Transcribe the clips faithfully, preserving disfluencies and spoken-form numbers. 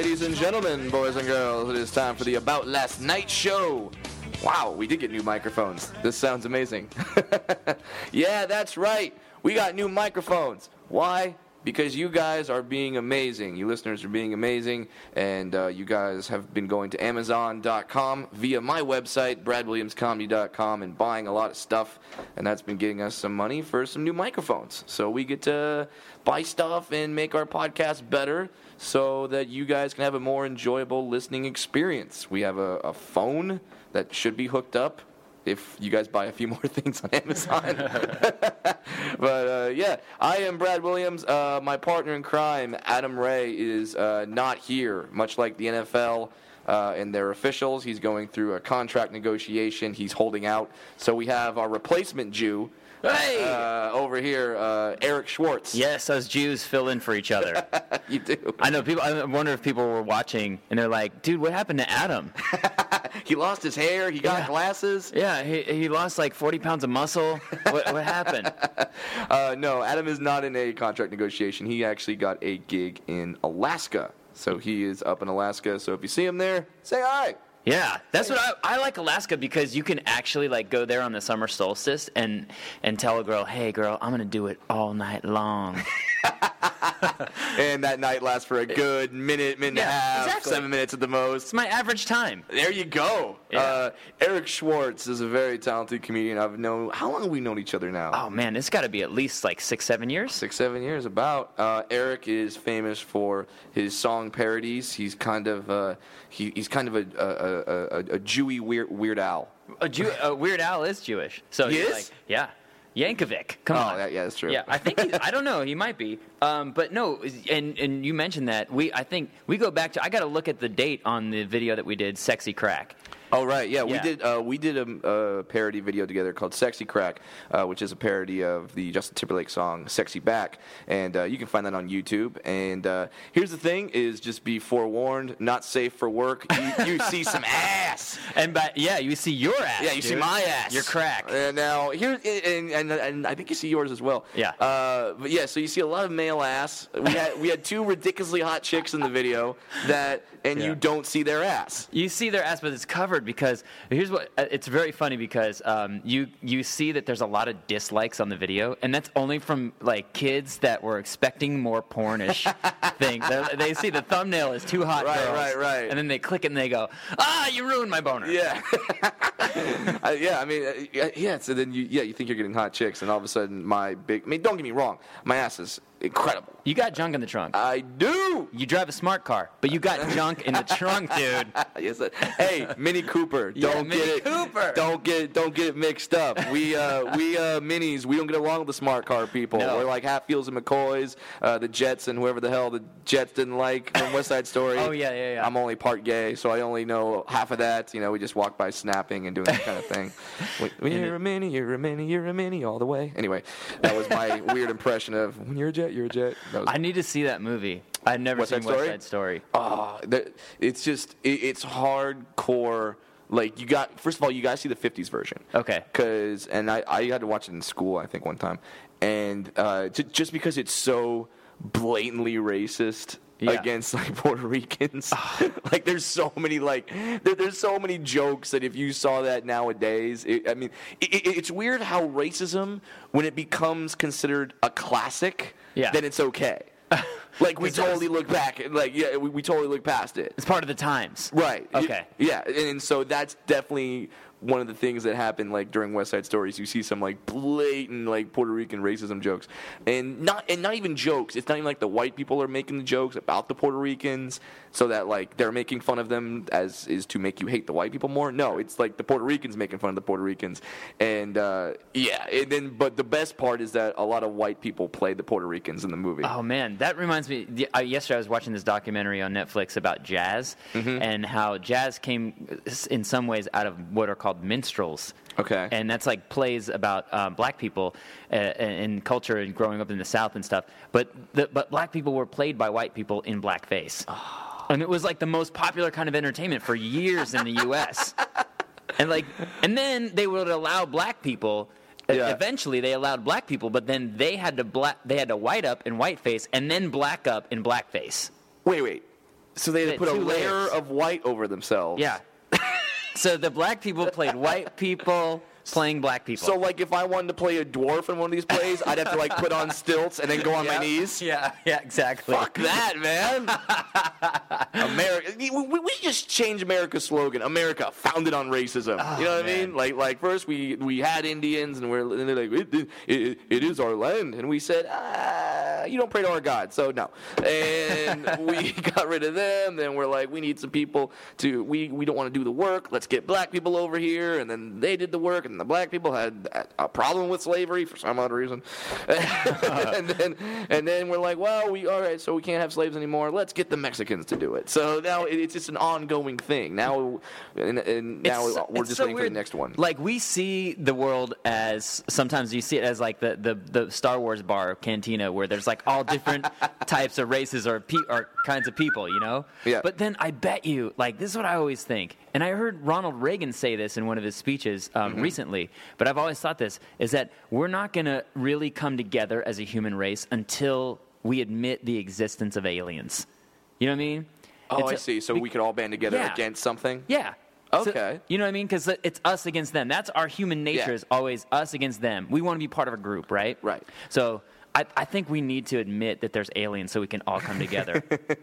Ladies and gentlemen, boys and girls, it is time for the About Last Night show. Wow, we did get new microphones. This sounds amazing. Yeah, that's right. We got new microphones. Why? Because you guys are being amazing. You listeners are being amazing, and uh, you guys have been going to Amazon dot com via my website, Brad Williams Comedy dot com, and buying a lot of stuff, and that's been getting us some money for some new microphones. So we get to buy stuff and make our podcast better so that you guys can have a more enjoyable listening experience. We have a, a phone that should be hooked up if you guys buy a few more things on Amazon. But, uh, yeah, I am Brad Williams. Uh, my partner in crime, Adam Ray, is uh, not here, much like the N F L uh, and their officials. He's going through a contract negotiation. He's holding out. So we have our replacement Jew, Hey! uh, over here, uh, Eric Schwartz. Yes, us Jews fill in for each other. You do. I know people. I wonder if people were watching and they're like, "Dude, what happened to Adam?" He lost his hair. He got Yeah. glasses. Yeah, he he lost like forty pounds of muscle. What what happened? Uh, no, Adam is not in a contract negotiation. He actually got a gig in Alaska. So he is up in Alaska. So if you see him there, say hi. Yeah, that's what I, I like Alaska because you can actually like go there on the summer solstice and and tell a girl, "Hey, girl, I'm gonna do it all night long." And that night lasts for a good minute, minute and a Yeah, half, exactly. seven minutes at the most. It's my average time. There you go. Yeah. Uh, Eric Schwartz is a very talented comedian. I've known. How long have we known each other now? Oh man, it's got to be at least like six, seven years. Six, seven years, about. Uh, Eric is famous for his song parodies. He's kind of uh, he, he's kind of a a, a, a, a Jewy Weird Weird Al. A Jew, uh, Weird Al is Jewish, so He he's is? like, yeah, Yankovic. Come Oh, on. yeah, yeah, that's true. Yeah, I think he, I don't know. He might be, um, but no. And and you mentioned that we. I think we go back to. I got to look at the date on the video that we did, "Sexy Crack." Oh right, yeah, we Yeah. did. Uh, we did a, a parody video together called "Sexy Crack," uh, which is a parody of the Justin Timberlake song "Sexy Back," and uh, you can find that on YouTube. And uh, here's the thing: is just be forewarned, not safe for work. You, you see some ass. And by, yeah, you see your ass. Yeah, you see dude. my ass. You're cracked. And now here, and, and and I think you see yours as well. Yeah. Uh, but yeah, so you see a lot of male ass. We had we had two ridiculously hot chicks in the video that, and Yeah. you don't see their ass. You see their ass, but it's covered because here's what. uh, It's very funny because um, you you see that there's a lot of dislikes on the video, and that's only from like kids that were expecting more pornish thing. They, they see the thumbnail is two hot Right, girls, right, right. and then they click it and they go, "Ah, you ruined my boner." Yeah. uh, yeah, I mean, uh, yeah, so then you, yeah, you think you're getting hot chicks, and all of a sudden my big, I mean, don't get me wrong, my ass is incredible. You got junk in the trunk. I do. You drive a smart car, but you got junk in the trunk, dude. Yes, uh, hey, Mini Cooper, Yeah, don't Mini get it, Cooper. don't get, don't get it mixed up. We, uh, we, uh, Minis, we don't get along with the smart car people. No. We're like Hatfields and McCoys, uh, the Jets, and whoever the hell the Jets didn't like from West Side Story. Oh, yeah, yeah, yeah. I'm only part gay, so I only know half of that. You know, we just walk by snapping and doing that kind of thing. When, when you're a Mini, you're a Mini, you're a Mini all the way. Anyway, that was my weird impression of when you're a Jet, you're a Jet. That was I need to see that movie. I've never West seen Side West Story? Side Story. Oh, that, it's just it, it's hardcore. Like you got first of all, you guys see the fifties version. Okay. Cause and I, I had to watch it in school I think one time, and uh, j- just because it's so blatantly racist. Yeah. Against like Puerto Ricans, like there's so many like there, there's so many jokes that if you saw that nowadays, it, I mean, it, it, it's weird how racism when it becomes considered a classic, Yeah. then it's okay. Like we It's just- totally look back, like yeah, we, we totally look past it. It's part of the times. Right. Okay. Yeah, and, and so that's definitely one of the things that happened like during West Side Stories. You see some like blatant like Puerto Rican racism jokes, and not and not even jokes. It's not even like the white people are making the jokes about the Puerto Ricans, so that like they're making fun of them as is to make you hate the white people more. No, it's like the Puerto Ricans making fun of the Puerto Ricans, and uh, yeah, and then but the best part is that a lot of white people play the Puerto Ricans in the movie. Oh man, that reminds me. the- Uh, yesterday, I was watching this documentary on Netflix about jazz Mm-hmm. and how jazz came, in some ways, out of what are called minstrels. Okay. And that's like plays about um, black people uh, and culture and growing up in the South and stuff. But the, but black people were played by white people in blackface, and it was like the most popular kind of entertainment for years in the U S And like, and then they would allow black people. Yeah. Eventually, they allowed black people, but then they had to black, they had to white up in whiteface, and then black up in blackface. Wait, wait. So they had to They put had a two layer layers. of white over themselves. Yeah. So the black people played white people playing black people. So, like, if I wanted to play a dwarf in one of these plays, I'd have to, like, put on stilts and then go on yeah. my knees? Yeah, yeah, exactly. Fuck that, man. America. We, we we just change America's slogan. America, founded on racism. Oh, you know what man. I mean? Like, like first we, we had Indians, and, we're, and they're like, it, it, it is our land. And we said, ah, you don't pray to our God, so no. And we got rid of them. Then we're like, we need some people to, we, we don't want to do the work. Let's get black people over here. And then they did the work, and the black people had a problem with slavery for some odd reason. and then and then we're like, well, we all right, so we can't have slaves anymore. Let's get the Mexicans to do it. So now it, it's just an ongoing thing. Now and, and now It's- we're it's just so waiting for weird. the next one. Like, we see the world as, sometimes you see it as like the, the, the Star Wars bar cantina where there's like all different types of races or, pe- or kinds of people, you know? Yeah. But then I bet you, like, this is what I always think, and I heard Ronald Reagan say this in one of his speeches um, Mm-hmm. recently, but I've always thought this, is that we're not going to really come together as a human race until we admit the existence of aliens. You know what I mean? Oh, It's I a- see. So we, could all band together Yeah. against something? Yeah. So- Okay. you know what I mean? Because it's us against them. That's our human nature, Yeah. is always us against them. We want to be part of a group, right? Right. So I, I think we need to admit that there's aliens so we can all come together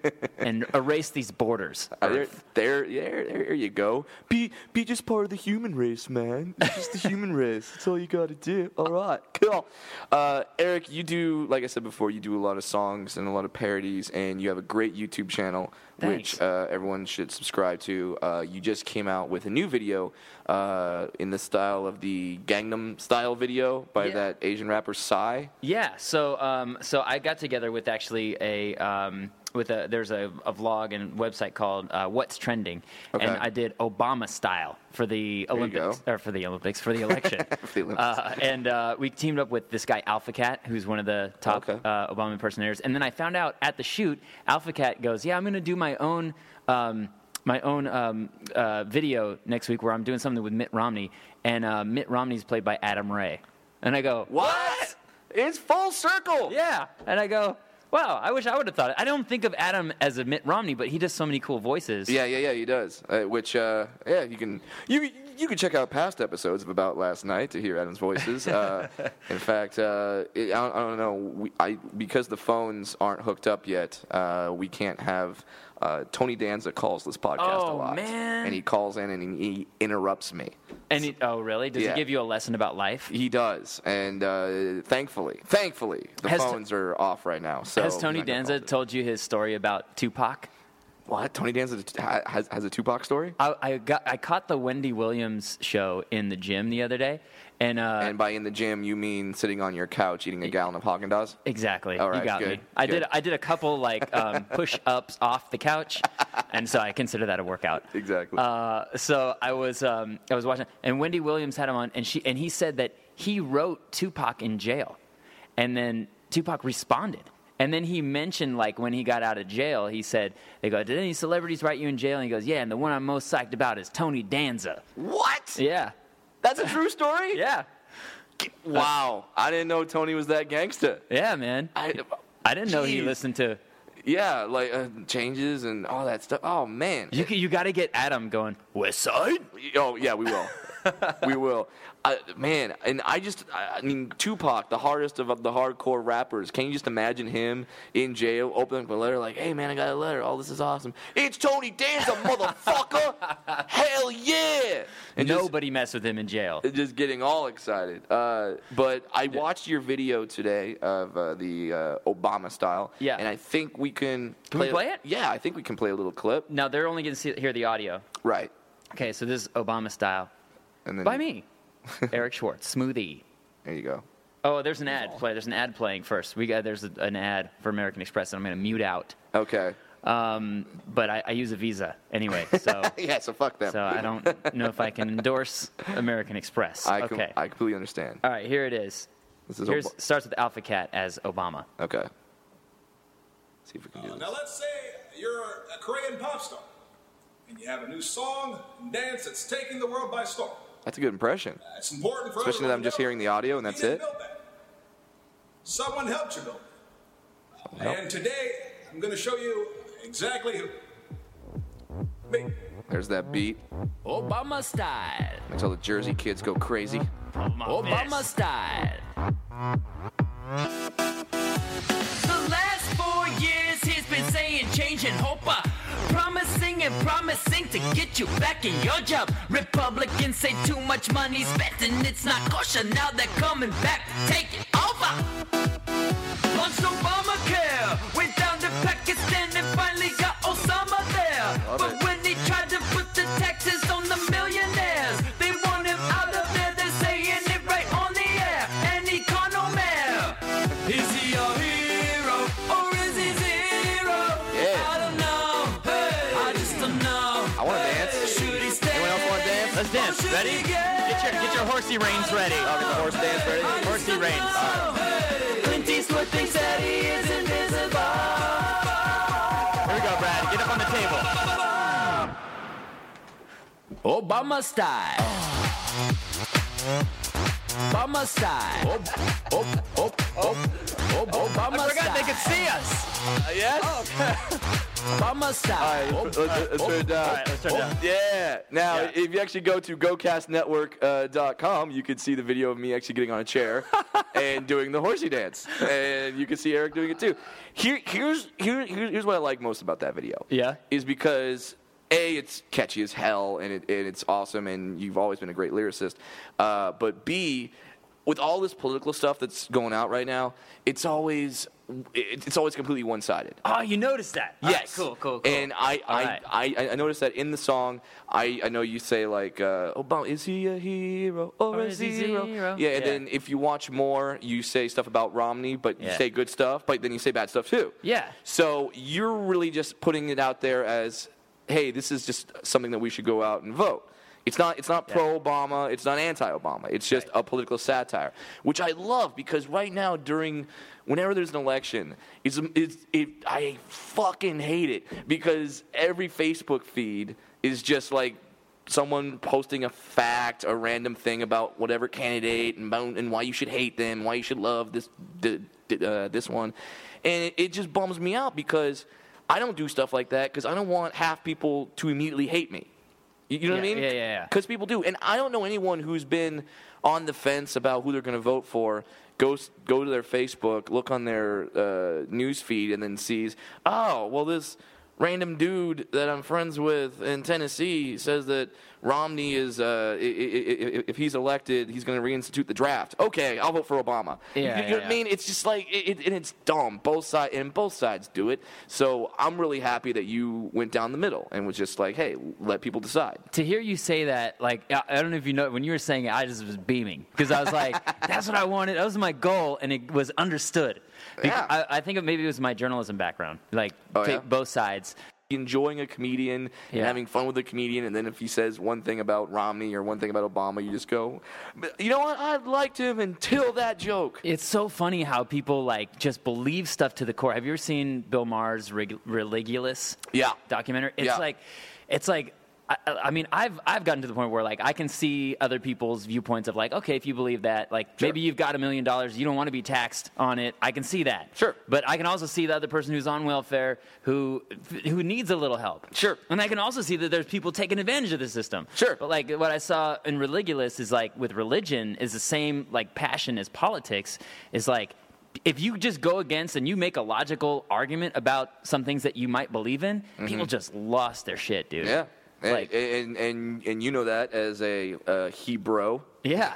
and erase these borders. Uh, there, there, there, there you go. Be, be just part of the human race, man. Be just the human race. That's all you got to do. All right, cool. Uh, Eric, you do, like I said before, you do a lot of songs and a lot of parodies, and you have a great YouTube channel, Thanks. which uh, everyone should subscribe to. Uh, you just came out with a new video uh, in the style of the Gangnam Style video by Yeah. that Asian rapper Psy. Yeah. So um, so I got together with actually a um, with a there's a, a vlog and website called uh, What's Trending, Okay. and I did Obama style for the you Olympics go. or for the Olympics for the election. For the Olympics. Uh, and uh, we teamed up with this guy Alpha Cat, who's one of the top Okay. uh, Obama impersonators. And then I found out at the shoot, Alpha Cat goes, "Yeah, I'm going to do my own." Um, my own um, uh, video next week where I'm doing something with Mitt Romney, and uh, Mitt Romney's played by Adam Ray. And I go, What? It's full circle. yeah. And I go, wow, I wish I would have thought it. I don't think of Adam as a Mitt Romney, but he does so many cool voices. Yeah, yeah, yeah, he does. Uh, which, uh, yeah, you can you you can check out past episodes of About Last Night to hear Adam's voices. Uh, in fact, uh, it, I, don't, I don't know, we, I because the phones aren't hooked up yet, uh, we can't have. Uh, Tony Danza calls this podcast a Oh, lot, man. and he calls in and he, he interrupts me. And he, oh, really? Does Yeah. he give you a lesson about life? He does, and uh, thankfully, thankfully, the Has phones are off right now. So Has we're Tony not gonna Danza call it. told you his story about Tupac? What? Tony Danza ha- has has a Tupac story? I, I got I caught the Wendy Williams show in the gym the other day, and uh, And by in the gym, you mean sitting on your couch eating a gallon of Haagen-Dazs? exactly, All right, you got good, me. I good. did I did a couple like um, push ups off the couch, and so I consider that a workout. Exactly. Uh, so I was um, I was watching, and Wendy Williams had him on, and she and he said that he wrote Tupac in jail, and then Tupac responded. And then he mentioned, like, when he got out of jail, he said, they go, did any celebrities write you in jail? And he goes, yeah, and the one I'm most psyched about is Tony Danza. What? Yeah. That's a true story? Yeah. Wow. I didn't know Tony was that gangsta. Yeah, man. I, I didn't know he Jeez. listened to... yeah, like uh, changes and all that stuff. Oh, man. You, you got to get Adam going, West Side? Oh, yeah, we will. we will. Uh, man, and I just, I I mean, Tupac, the hardest of the hardcore rappers. Can you just imagine him in jail, opening up a letter like, hey, man, I got a letter. Oh, this is awesome. It's Tony Danza, motherfucker. Hell yeah. And just- Nobody messed with him in jail. just getting all excited. Uh, but I watched your video today of uh, the uh, Obama style. Yeah. And I think we can Can we play it? Yeah, I think we can play a little clip. Now, they're only going to hear the audio. Right. Okay, so this is Obama style. And then By me, Eric Schwartz, Smoothie. There you go. Oh, there's an ad play. There's an ad playing first. We got there's a, an ad for American Express that I'm going to mute out. Okay. Um, but I, I use a Visa anyway, so Yeah, so fuck them. so I don't know if I can endorse American Express. I, com- okay. I completely understand. All right, here it is. This is Here's, Ob- starts with Alpha Cat as Obama. okay. See if we can do Uh, this. now let's say you're a Korean pop star, and you have a new song and dance that's taking the world by storm. That's a good impression. Uh, It's important for Especially that everyone I'm to just know hearing the audio and you that's didn't it. build that. Someone helped you build it. help. And today, I'm going to show you exactly who. beat. There's that beat. Obama style. Until the Jersey kids go crazy. Obama style. The last four years he's been saying change and hope. Uh, promising and promising to get you back in your job. Republicans say too much money spent and it's not kosher. Now they're coming back to take it over. Launched Obamacare. Went down to Pakistan and finally got Osama there. Love but it. when he tried to put the taxes on the millionaires, they want him out of there. They're saying it right on the air. An economaire. Is he a hero or is he zero? Yeah. I don't know. Hey, I just don't know. I want to dance. Should he stay? Anyone else want to dance? Let's dance. Ready? Get your get your horsey reins ready. I'll get the horse dance ready. Horsey reins. Clint Eastwood thinks that he is invisible. Here we go, Brad. Get up on the table. Obama style. Obama style. Oh, oh, oh, oh, oh, Obama I forgot style. They could see us. Uh, yes? Oh, Obama style. All right, let's, let's, let's turn it down. All right, let's turn it down. Yeah. Now, Yeah. if you actually go to go cast network dot com, you can see the video of me actually getting on a chair and doing the horsey dance. And you can see Eric doing it too. Here, here's, here, here- here's what I like most about that video. Yeah. Is because, A, it's catchy as hell, and, it, and it's awesome, and you've always been a great lyricist. Uh, but B, with all this political stuff that's going out right now, it's always it, it's always completely one-sided. Oh, you noticed that? All right, Yes. cool, cool, cool. And I All I, right. I, I noticed that in the song. I, I know you say like, uh, Obama, is he a hero or, Or is is he he zero? zero? Yeah, and Yeah. then if you watch more, you say stuff about Romney, but you Yeah. say good stuff, but then you say bad stuff too. Yeah. So you're really just putting it out there as, hey, this is just something that we should go out and vote. It's not it's not Yeah. pro-Obama, it's not anti-Obama. It's just Right. a political satire, which I love because right now during whenever there's an election, it's, it's it I fucking hate it because every Facebook feed is just like someone posting a fact, a random thing about whatever candidate and about, and why you should hate them, why you should love this uh, this one, and it, it just bums me out because I don't do stuff like that because I don't want half people to immediately hate me. You you know what I Yeah, mean? yeah, yeah, yeah. Because people do, and I don't know anyone who's been on the fence about who they're going to vote for. Go go to their Facebook, look on their uh, news feed, and then sees, oh, well, this random dude that I'm friends with in Tennessee says that Romney is, uh, i- i- i- if he's elected, he's going to reinstitute the draft. Okay, I'll vote for Obama. Yeah, you, you yeah, know what I yeah. mean? It's just like, it, it, and it's dumb. Both sides, and both sides do it. So I'm really happy that you went down the middle and was just like, hey, let people decide. To hear you say that, like, I I don't know if you know, when you were saying it, I just was beaming. Because I was like, that's what I wanted. That was my goal, and it was understood. Bec- Yeah. I, I think it, maybe it was my journalism background. Like, Oh, take yeah? both sides. Enjoying a comedian and Yeah. having fun with a comedian, and then if he says one thing about Romney or one thing about Obama, you just go, "But you know what? I liked him until that joke. It's so funny how people, like, just believe stuff to the core. Have you ever seen Bill Maher's Rig- Religulous Yeah. documentary? It's Yeah. like, it's like, I, I mean, I've I've gotten to the point where, like, I can see other people's viewpoints of, like, okay, if you believe that, like, Sure. maybe you've got a million dollars, you don't want to be taxed on it. I can see that. Sure. But I can also see the other person who's on welfare who who needs a little help. Sure. And I can also see that there's people taking advantage of the system. Sure. But, like, what I saw in Religulous is, like, with religion is the same, like, passion as politics is, like, if you just go against and you make a logical argument about some things that you might believe in, people just lost their shit, dude. Yeah. And, Like- and, and and you know that as a uh, Hebrew. Yeah.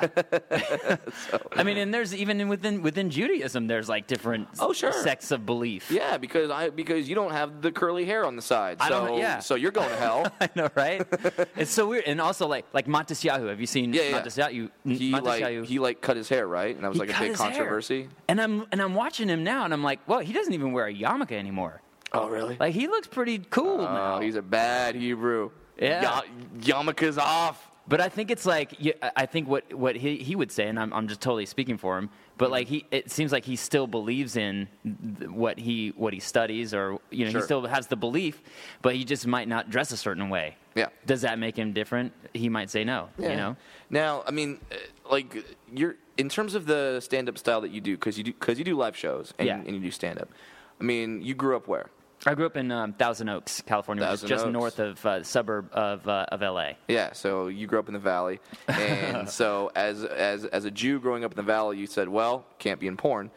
I mean, and there's even within within Judaism, there's like different Oh, sure. sects of belief. Yeah, because I because you don't have the curly hair on the side. So, I don't- yeah. so you're going to hell. I know, right? It's so weird. And also, like, like Matisyahu. Have you seen Yeah, yeah. Matisyahu? he like Matisyahu? he like cut his hair, right? And that was He like a cut big his hair. controversy. And I'm and I'm watching him now, and I'm like, well, he doesn't even wear a yarmulke anymore. Oh, really? Like, he looks pretty cool now. Oh, he's a bad Hebrew. Yeah. Ya- yarmulke's off. But I think it's like yeah, I think what, what he, he would say, and I'm I'm just totally speaking for him. But like he, it seems like he still believes in th- what he what he studies, or you know, Sure. he still has the belief, but he just might not dress a certain way. Yeah. Does that make him different? He might say no. Yeah. You know. Now, I mean, uh, like you're in terms of the stand-up style that you do, because you do because you do live shows and, Yeah. and you do stand-up. I mean, you grew up where? I grew up in um, Thousand Oaks, California, which is Thousand just Oaks. north of uh, suburb of uh, of L A. Yeah, so you grew up in the Valley, and so as as as a Jew growing up in the Valley, you said, well, can't be in porn.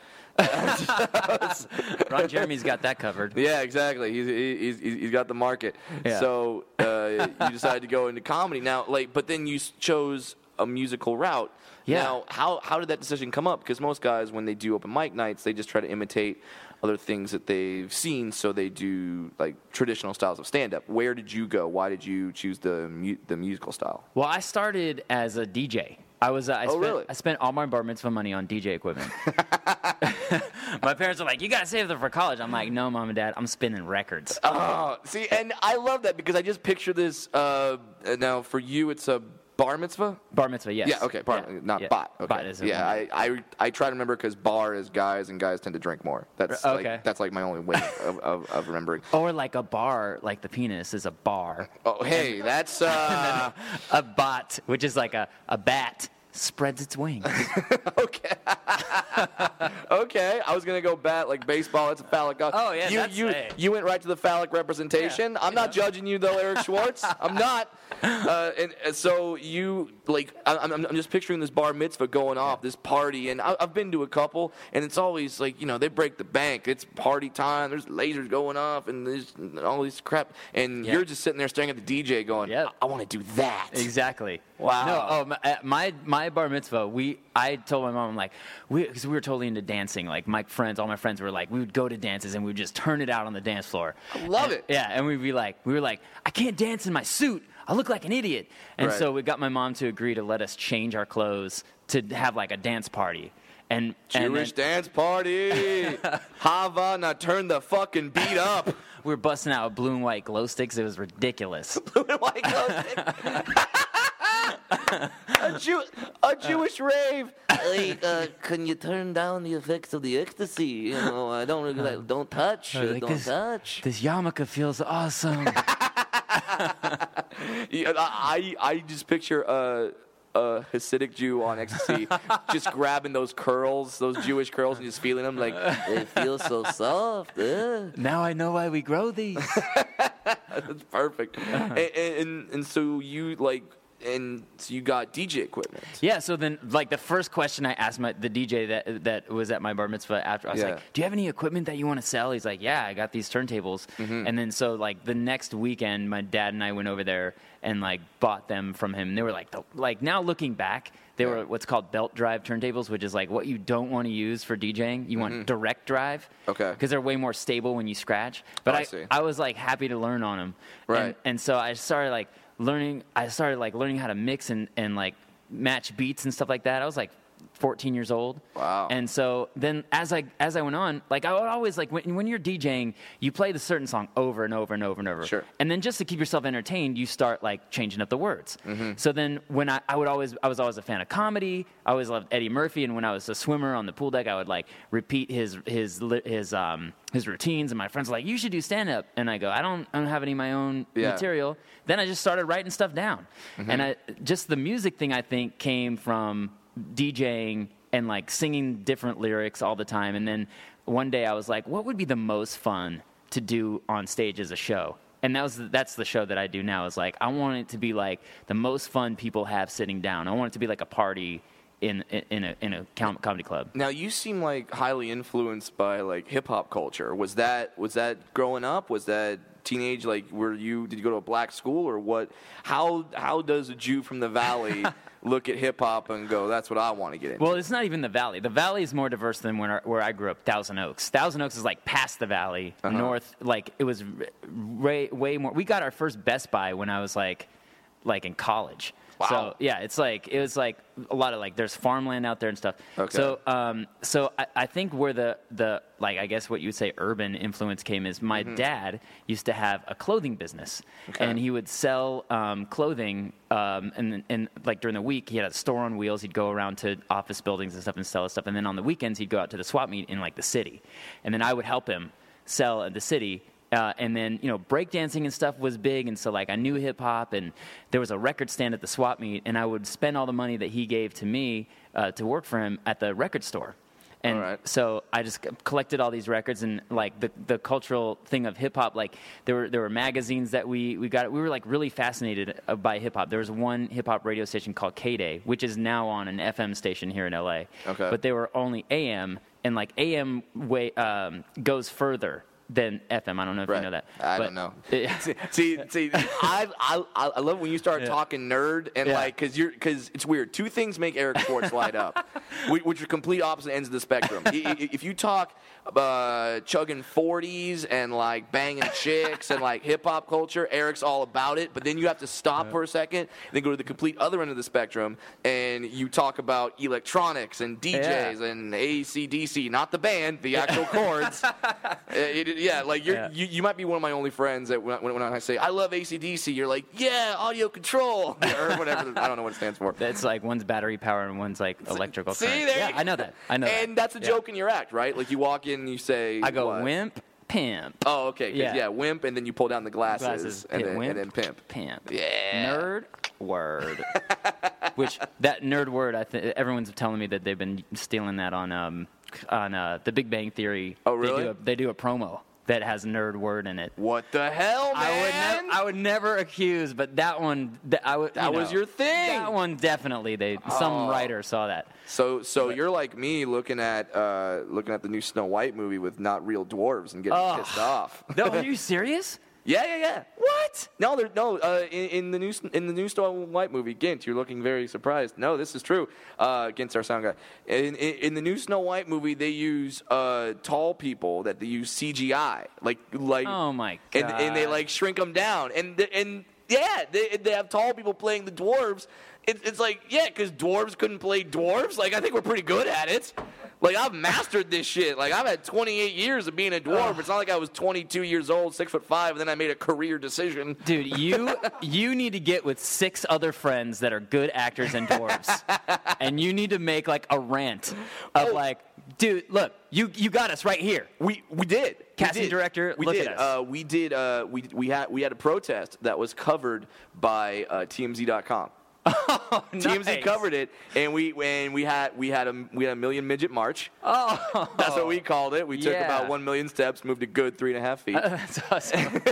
Ron Jeremy's got that covered. Yeah, exactly. He's he's he's he's got the market. Yeah. So uh, you decided to go into comedy now, like, but then you s- chose a musical route. Yeah. Now, how how did that decision come up? Because most guys, when they do open mic nights, they just try to imitate other things that they've seen, so they do like traditional styles of stand-up. Where did you go? Why did you choose the mu- the musical style? Well, I started as a D J. I was. Uh, I Oh, spent, really? I spent all my bar mitzvah money on D J equipment. My parents were like, "You gotta save them for college." I'm like, "No, mom and dad, I'm spinning records." Oh, see, and I love that because I just picture this. Uh, now, for you, it's a bar mitzvah. Bar mitzvah, yes. Yeah, okay, bar, Yeah, not yeah. bot. Okay. Bot is a yeah, woman. I, I I try to remember because bar is guys and guys tend to drink more. That's Okay. like that's like my only way of, of, of remembering. Or like a bar, like the penis is a bar. Oh, hey, that's uh, A bot, which is like a, a bat, spreads its wings. okay. Okay, I was gonna go bat like baseball. It's a phallic. Uh, Oh, yeah, you that's- you hey. you went right to the phallic representation. Yeah, I'm you not know. judging you though, Eric Schwartz. I'm not. Uh, and, and so you like I- I'm I'm just picturing this bar mitzvah going off, this party, and I, I've been to a couple, and it's always like you know they break the bank. It's party time. There's lasers going off, and there's all this crap, and Yeah. you're just sitting there staring at the D J going, Yep. I, I want to do that. Exactly. Wow. No, oh, my, uh, my my bar mitzvah. We I told my mom I'm like we because we were totally into dancing. Like my friends, all my friends were like we would go to dances and we would just turn it out on the dance floor. I love And- it. Yeah, and we'd be like we were like I can't dance in my suit. I look like an idiot. And Right. so we got my mom to agree to let us change our clothes to have like a dance party. And and Jewish then dance party. Hava, now turn the fucking beat up. we were busting out blue and white glow sticks. It was ridiculous. Like a, Jew, a Jewish rave. Like, uh, can you turn down the effects of the ecstasy? You know, I don't really like, don't touch, uh, Like don't this, touch. this yarmulke feels awesome. Yeah, I, I just picture a, a Hasidic Jew on ecstasy just grabbing those curls, those Jewish curls, and just feeling them like, they feel so soft. Uh. Now I know why we grow these. That's perfect. and, and, and so you, like, and so you got D J equipment. Yeah, so then, like, the first question I asked my, the D J that that was at my bar mitzvah after, I was Yeah. like, do you have any equipment that you want to sell? He's like, yeah, I got these turntables. Mm-hmm. And then, so, like, the next weekend, my dad and I went over there and, like, bought them from him. And they were, like, the, like now looking back, they Yeah. were what's called belt drive turntables, which is, like, what you don't want to use for DJing. You want direct drive. Mm-hmm. Okay. Because they're way more stable when you scratch. But Oh, I I, see. I was, like, happy to learn on them. Right. And, and so I started, like, learning I started like learning how to mix and, and like match beats and stuff like that. I was like fourteen years old. Wow. And so then as I as I went on, like I would always like when when you're DJing, you play the certain song over and over and over and over. Sure. And then just to keep yourself entertained, you start like changing up the words. Mm-hmm. So then when I, I would always I was always a fan of comedy. I always loved Eddie Murphy, and when I was a swimmer on the pool deck, I would like repeat his his li- his um his routines, and my friends were like, "You should do stand up." And I go, "I don't I don't have any of my own Yeah. material." Then I just started writing stuff down. Mm-hmm. And I just the music thing I think came from DJing and like singing different lyrics all the time. And then one day I was like, what would be the most fun to do on stage as a show? And that was that's the show that I do now. Is like I want it to be like the most fun people have sitting down. I want it to be like a party in in a in a com- comedy club. Now you seem like highly influenced by like hip hop culture. Was that was that growing up? Was that teenage? Like, were you did you go to a black school or what? How how does a Jew from the Valley look at hip hop and go, that's what I want to get into? Well, it's not even the Valley. The Valley is more diverse than where, our, where I grew up, Thousand Oaks. Thousand Oaks is like past the Valley, Uh-huh. north. Like it was way way more. We got our first Best Buy when I was like like in college. Wow. So yeah, it's like it was like a lot of like there's farmland out there and stuff. Okay. So um so I, I think where the the like I guess what you would say urban influence came is my dad used to have a clothing business, Okay. and he would sell um, clothing um, and and like during the week he had a store on wheels. He'd go around to office buildings and stuff and sell his stuff, and then on the weekends he'd go out to the swap meet in like the city, and then I would help him sell at the city. Uh, and then, you know, breakdancing and stuff was big, and so, like, I knew hip-hop, and there was a record stand at the swap meet, and I would spend all the money that he gave to me uh, to work for him at the record store. And All right. so I just collected all these records, and like the the cultural thing of hip hop, like there were there were magazines that we we got. We were like really fascinated by hip hop. There was one hip hop radio station called K-Day, which is now on an F M station here in L A. Okay. But they were only A M, and like A M way um, goes further than F M. I don't know if Right. you know that. I but don't know. it- see, see, I, I, I love when you start Yeah. talking nerd and Yeah. like, cause you're, cause it's weird. Two things make Eric Schwartz light up, which, which are complete opposite ends of the spectrum. I- I- If you talk uh, chugging forties and like banging chicks and like hip hop culture, Eric's all about it. But then you have to stop for a second, and then go to the complete other end of the spectrum, and you talk about electronics and D Js Yeah. and A C D C, not the band, the actual chords. Uh, it- yeah, like you're, Yeah. you you might be one of my only friends that when, when, when I say I love A C D C, you're like, yeah, audio control or whatever. I don't know what it stands for. It's like one's battery power and one's like electrical See, current. there yeah, you- I know that. I know that. And that's a Yeah. joke in your act, right? Like you walk in and you say, I go what? wimp, pimp, Oh, okay. 'cause, Yeah. Yeah. wimp, and then you pull down the glasses, glasses, and, pit, then, wimp, and then pimp. pimp. Yeah. Nerd word. Which that nerd word, I think everyone's telling me that they've been stealing that on um on uh, the Big Bang Theory. Oh, really? They do a, they do a promo that has nerd word in it. What the hell, man? I would never, I would never accuse, but that one, that, I would. That you was know, your thing. That one definitely. They some Oh. writer saw that. So, so you're like me, looking at uh, looking at the new Snow White movie with not real dwarves and getting Oh. pissed off. No, are you serious? Yeah, yeah, yeah. What? No, there, no. Uh, in, in the new in the new Snow White movie, Gint, you're looking very surprised. No, this is true. Uh, Gint's our sound guy. In, in, in the new Snow White movie, they use uh, tall people that they use C G I, like like. Oh my And, and they God. like shrink them down, and the- and yeah, they they have tall people playing the dwarves. It, it's like yeah, because dwarves couldn't play dwarves. Like I think we're pretty good at it. Like I've mastered this shit. Like I've had twenty-eight years of being a dwarf. It's not like I was twenty-two years old, six foot five, and then I made a career decision. Dude, you you need to get with six other friends that are good actors and dwarves, and you need to make like a rant of Oh. like, dude, look, you you got us right here. We we did. We Casting did. director, We look did. at us. Uh, we did. Uh, we we had we had a protest that was covered by uh, T M Z dot com. T M Z Nice. covered it, and we and we had we had a we had a million midget march. Oh, That's what we called it. We took Yeah. about one million steps, moved a good three and a half feet. that's awesome.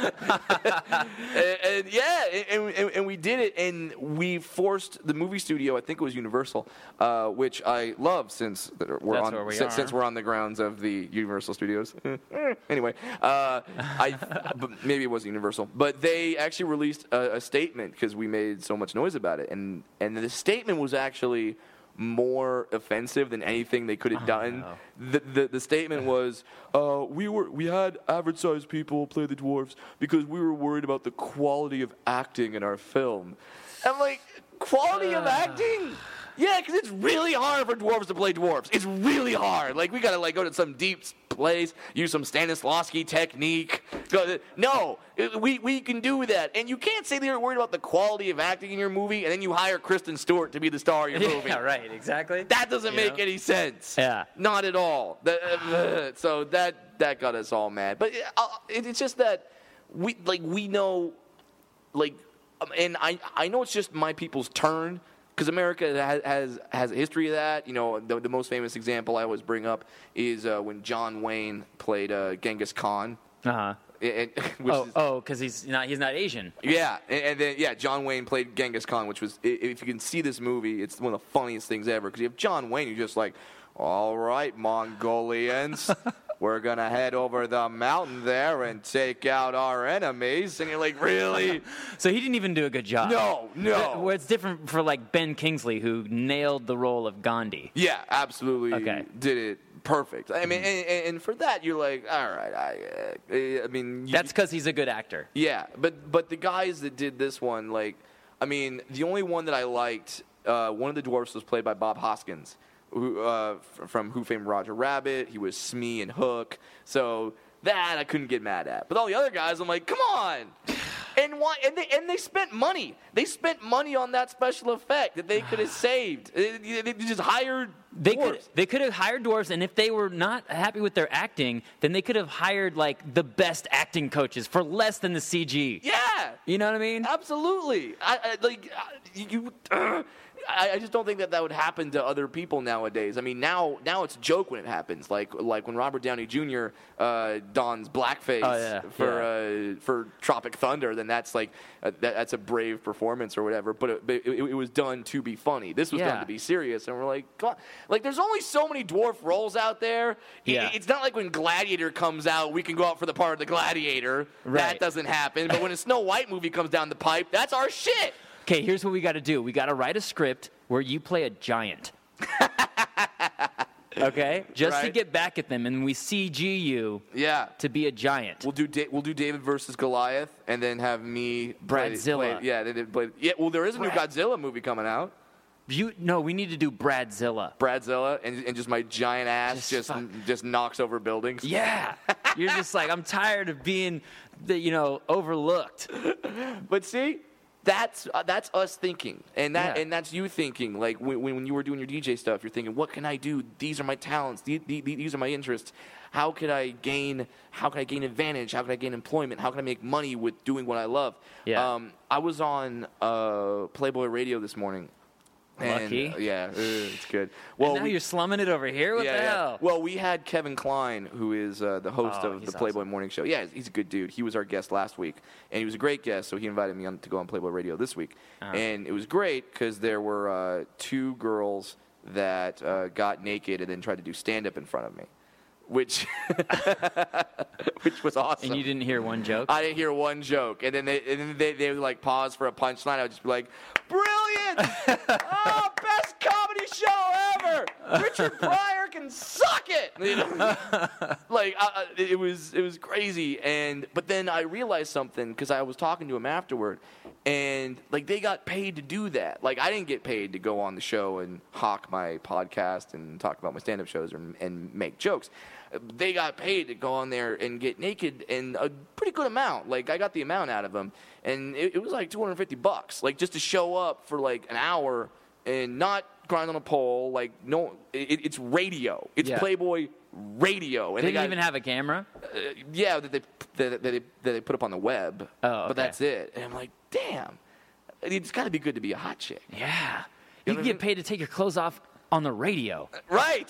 and, and yeah, and, and, and we did it, and we forced the movie studio. I think it was Universal, uh, which I love since we're That's on where we since, are. since we're on the grounds of the Universal Studios. Anyway, uh, I but maybe it was Universal, but they actually released a, a statement because we made so much noise about it, and and the statement was actually more offensive than anything they could have done. no. The, the the statement was, uh, we were we had average sized people play the dwarves because we were worried about the quality of acting in our film. I'm like, quality of acting? Yeah, because it's really hard for dwarves to play dwarves. It's really hard. Like we gotta like go to some deep place, use some Stanislavski technique. Go, no, it- we we can do that, and you can't say they're worried about the quality of acting in your movie, and then you hire Kristen Stewart to be the star of your movie. Yeah, right, exactly. That doesn't You make know? any sense. Yeah. Not at all. That, uh, so that that got us all mad. But uh, it, it's just that we like we know, like, um, and I I know it's just my people's turn because America has, has has a history of that. You know, the, the most famous example I always bring up is uh, when John Wayne played uh, Genghis Khan. Uh huh. And, which Oh, is, oh, because he's not he's not Asian. yeah, and, and then yeah, John Wayne played Genghis Khan, which was i- if you can see this movie, it's one of the funniest things ever because you have John Wayne who's just like, all right, Mongolians, we're gonna head over the mountain there and take out our enemies, and you're like, really? So he didn't even do a good job. No, no. Where it's different for like Ben Kingsley, who nailed the role of Gandhi. Yeah, absolutely. Okay. Did it perfect. I mean, and, and- and for that, you're like, all right, I, uh, I mean, you, That's because he's a good actor. yeah, but but the guys that did this one, like, I mean, the only one that I liked, uh, one of the dwarfs was played by Bob Hoskins, who uh, f- from Who Framed Roger Rabbit. He was Smee and Hook, so that I couldn't get mad at. But all the other guys, I'm like, come on. And why? And they and they spent money. They spent money on that special effect that they could have saved. They, they- they just hired They dwarves. could they could have hired dwarves, and if they were not happy with their acting, then they could have hired like the best acting coaches for less than the C G. Yeah. You know what I mean? Absolutely. I, I like uh, you. Uh, I, I just don't think that that would happen to other people nowadays. I mean, now now it's a joke when it happens. Like like when Robert Downey Junior Uh, dons blackface Oh, yeah. for Yeah. Uh, for Tropic Thunder, then that's like uh, that, that's a brave performance or whatever. But it, it, it was done to be funny. This was Yeah. done to be serious, and we're like, come on. Like, there's only so many dwarf roles out there. It- Yeah. it's not like when Gladiator comes out, we can go out for the part of the Gladiator. That Right. doesn't happen. But when a Snow White movie comes down the pipe, that's our shit. Okay, here's what we got to do. We got to write a script where you play a giant. Okay, just to Right. get back at them, and we C G you Yeah. to be a giant. We'll do da- we'll do David versus Goliath, and then have me play, Bradzilla. play- yeah, they did play. Yeah, well, there is a new Brad- Godzilla movie coming out. You no, we need to do Bradzilla. Bradzilla, and, and just my giant ass Just just fuck- just, knocks over buildings. Yeah, you're just like, I'm tired of being, the, you know, overlooked. But see, that's uh, that's us thinking, and that Yeah. and that's you thinking. Like when, when you were doing your D J stuff, you're thinking, what can I do? These are my talents. These, these, these are my interests. How could I gain? How can I gain advantage? How can I gain employment? How can I make money with doing what I love? Yeah. Um, I was on uh, Playboy Radio this morning. And, Lucky. uh, yeah, uh, it's good. Well, Well, now we- you're slumming it over here. What yeah, the yeah. hell? Well, we had Kevin Kline, who is uh, the host Oh, of he's the Playboy awesome. Morning Show. Yeah, he's a good dude. He was our guest last week, and he was a great guest, so he invited me on to go on Playboy Radio this week. Uh-huh. And it was great because there were uh, two girls that uh, got naked and then tried to do stand-up in front of me, which which was awesome. And you didn't hear one joke? I didn't hear one joke, and then they and then they, they would like pause for a punchline. I would just be like, "Brilliant! Oh, best comedy show ever! Richard Pryor can suck it!" You know? Like I, I- it was it was crazy, and but then I realized something because I was talking to him afterward, and like they got paid to do that. Like I didn't get paid to go on the show and hawk my podcast and talk about my stand-up shows and, and make jokes. They got paid to go on there and get naked, and a pretty good amount. Like I got the amount out of them, and it, it was like two hundred fifty bucks, like just to show up for like an hour and not grind on a pole. Like no, it, it's radio. It's Yeah. Playboy radio, and Didn't they got, even have a camera? uh, yeah, that they that, that they that they put up on the web. Oh, okay. But that's it. And I'm like, damn, it's got to be good to be a hot chick, Yeah. You You know can what I get mean? paid to take your clothes off on the radio. right?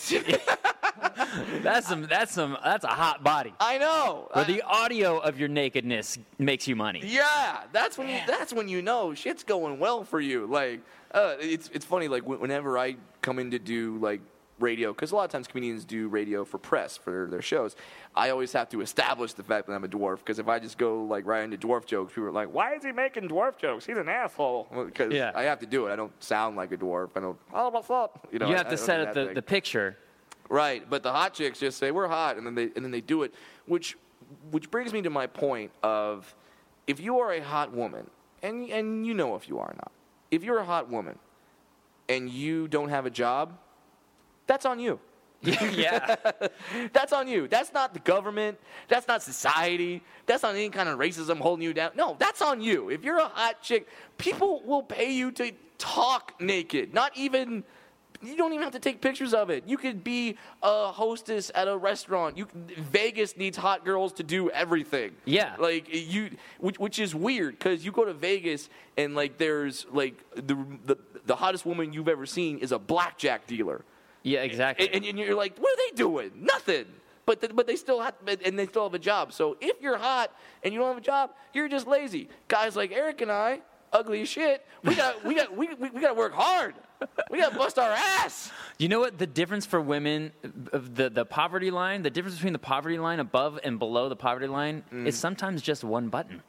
That's some. That's some. That's a hot body. I know. Where I- the audio of your nakedness makes you money. Yeah, that's when you, that's when you know shit's going well for you. Like, uh, it's it's funny. Like wh- whenever I come in to do like radio, because a lot of times comedians do radio for press for their shows. I always have to establish the fact that I'm a dwarf, because if I just go like right into dwarf jokes, people are like, "Why is he making dwarf jokes? He's an asshole." Because Yeah. I have to do it. I don't sound like a dwarf. I don't. Oh, what's up? You know. You I- have I to don't set do up that the, thing. the picture. Right, but the hot chicks just say we're hot, and then they and then they do it, which which brings me to my point of, if you are a hot woman, and and you know if you are or not, if you're a hot woman, and you don't have a job, that's on you. Yeah. That's on you. That's not the government. That's not society. That's not any kind of racism holding you down. No, that's on you. If you're a hot chick, people will pay you to talk naked. Not even, you don't even have to take pictures of it. You could be a hostess at a restaurant. You Vegas needs hot girls to do everything. Yeah. Like you, which, which is weird, because you go to Vegas and like there's like the, the the hottest woman you've ever seen is a blackjack dealer. Yeah, exactly. And, and you're like, what are they doing? Nothing. But th- but they still have and they still have a job. So if you're hot and you don't have a job, you're just lazy. Guys like Eric and I, ugly as shit, we got we got we we, we got to work hard. We got to bust our ass. You know what the difference for women, of the, the poverty line, the difference between the poverty line above and below the poverty line Mm. is sometimes just one button.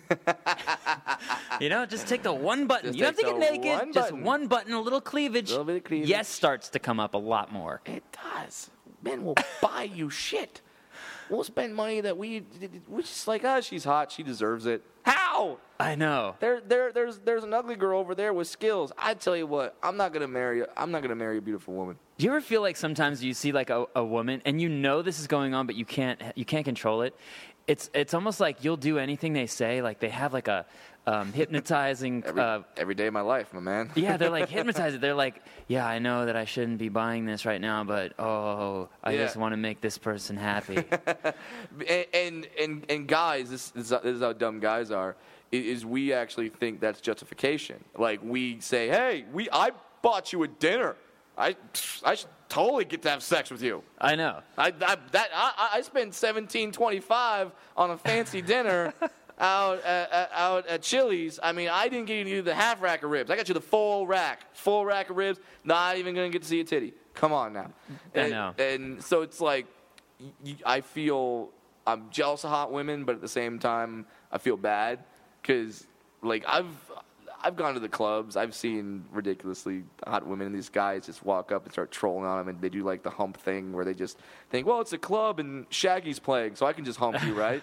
You know, just take the one button. Just you don't have to take get the naked. one Just button. one button, a little cleavage. Little bit of cleavage. Yes starts to come up a lot more. It does. Men will buy you shit. We'll spend money that we we just like, ah, she's hot, she deserves it. How? I know. There, there, there's, there's an ugly girl over there with skills. I tell you what, I'm not gonna marry. I'm not gonna marry a beautiful woman. Do you ever feel like sometimes you see like a, a woman and you know this is going on, but you can't you can't control it? It's it's almost like you'll do anything they say. Like they have like a um, hypnotizing. Every, uh, every day of my life, my man. yeah, they're like hypnotized. They're like, yeah, I know that I shouldn't be buying this right now, but oh, I Yeah. just want to make this person happy. and, and and and guys, this, this is this is how dumb guys are. i- Is we actually think that's justification. Like we say, hey, we I bought you a dinner. I, I should totally get to have sex with you. I know. I, I, that, I, I spent seventeen twenty-five on a fancy dinner out at, out at Chili's. I mean, I didn't get you the half rack of ribs. I got you the full rack. Full rack of ribs. Not even going to get to see a titty. Come on now. I and, know. And so it's like, y- I feel I'm jealous of hot women, but at the same time, I feel bad because, like, I've I've gone to the clubs. I've seen ridiculously hot women, and these guys just walk up and start trolling on them, and they do like the hump thing where they just think, well, it's a club and Shaggy's playing, so I can just hump you, right?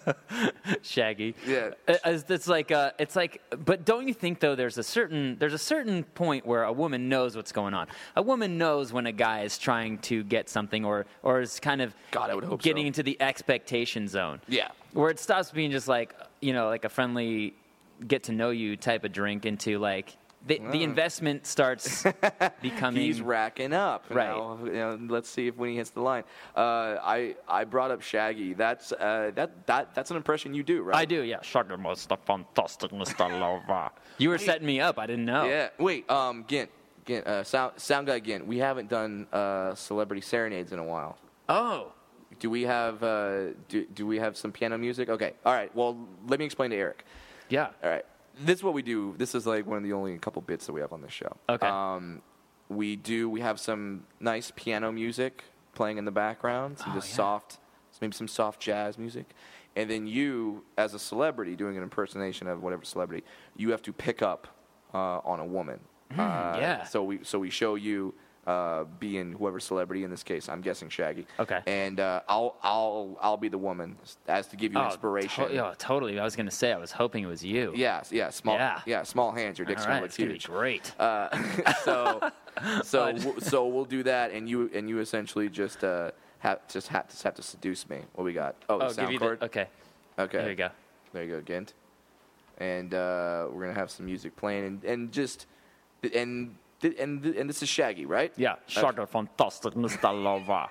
Shaggy. Yeah. It's, it's like, uh, it's like, but don't you think though? There's a certain, there's a certain point where a woman knows what's going on. A woman knows when a guy is trying to get something, or, or is kind of God, I would hope getting so. into the expectation zone. Yeah. Where it stops being just like, you know, like a friendly get to know you type of drink into like the, Mm. the investment starts becoming. He's racking up. Right. Now, you know, let's see if when he hits the line. Uh, I I brought up Shaggy. That's uh, that that that's an impression you do, right? I do, yeah. Shaggy was the fantastic Mister Lover. You were setting me up. I didn't know. Yeah. Wait. Um. Gint. Gint. Uh, sound sound guy. Gint. We haven't done uh, celebrity serenades in a while. Oh. Do we have uh, do do we have some piano music? Okay. All right. Well, let me explain to Eric. Yeah. All right. This is what we do. This is like one of the only couple bits that we have on this show. Okay. Um, we do. We have some nice piano music playing in the background. Some Oh, just yeah. soft, maybe some soft jazz music, and then you, as a celebrity, doing an impersonation of whatever celebrity, you have to pick up uh, on a woman. uh, Hmm, yeah. So we so we show you. Uh, being whoever celebrity in this case, I'm guessing Shaggy. Okay. And uh, I'll I'll I'll be the woman as to give you Oh, inspiration. To- yeah, totally. I was going to say, I was hoping it was you. Yeah, yeah, small, Yeah. yeah, small hands. Your dick's All gonna right, look it's going to be huge. great. Uh, so, so, w- so we'll do that, and you and you essentially just uh, have just have just have to seduce me. What we got? Oh, the oh, give sound you cord. the, okay. Okay, There you go. There you go, Gint. And uh, we're gonna have some music playing, and, and just and and and this is Shaggy, right? Yeah, Shaggy, fantastic Mister Lover.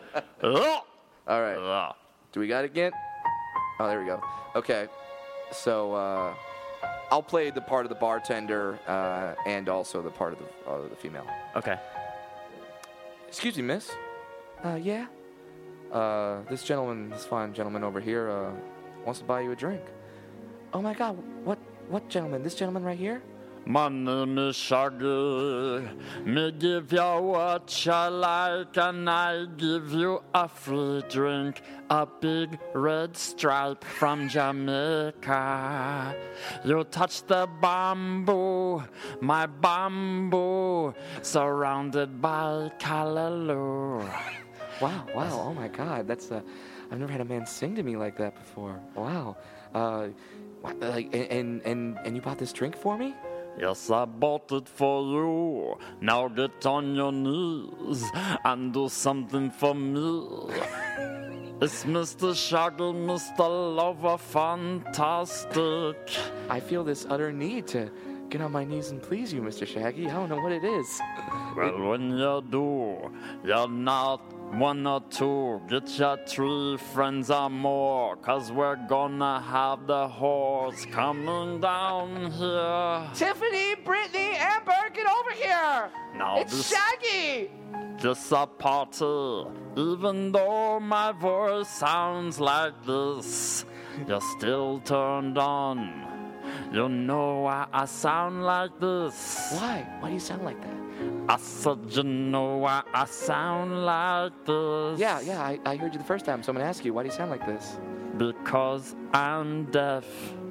All right. Ugh. Do we got it, Gint? Oh, there we go. Okay. So uh, I'll play the part of the bartender uh, and also the part of the uh, the female. Okay. Excuse me, miss. Uh, yeah. Uh, this gentleman, this fine gentleman over here, uh, wants to buy you a drink. Oh my God! What? What gentleman? This gentleman right here? My name is Shaggy. Me give you what you like, and I give you a free drink. A big red stripe from Jamaica. You touch the bamboo, my bamboo, surrounded by callaloo. Wow! Wow! Oh my God! That's uh, I've never had a man sing to me like that before. Wow. Uh, what, like, and and and you bought this drink for me? Yes, I bought it for you. Now get on your knees and do something for me. It's Mister Shaggy, Mister Lover, fantastic. I feel this utter need to get on my knees and please you, Mister Shaggy. I don't know what it is. Well, when you do, you're not one or two. Get your three friends or more, cause we're gonna have the whores coming down here. Tiffany, Brittany, Amber, get over here! Now It's this- Shaggy! This a party, even though my voice sounds like this, you're still turned on. You know why I sound like this. Why? Why do you sound like that? I said, you know why I sound like this. Yeah, yeah, I, I heard you the first time, so I'm gonna ask you, why do you sound like this? Because I'm deaf.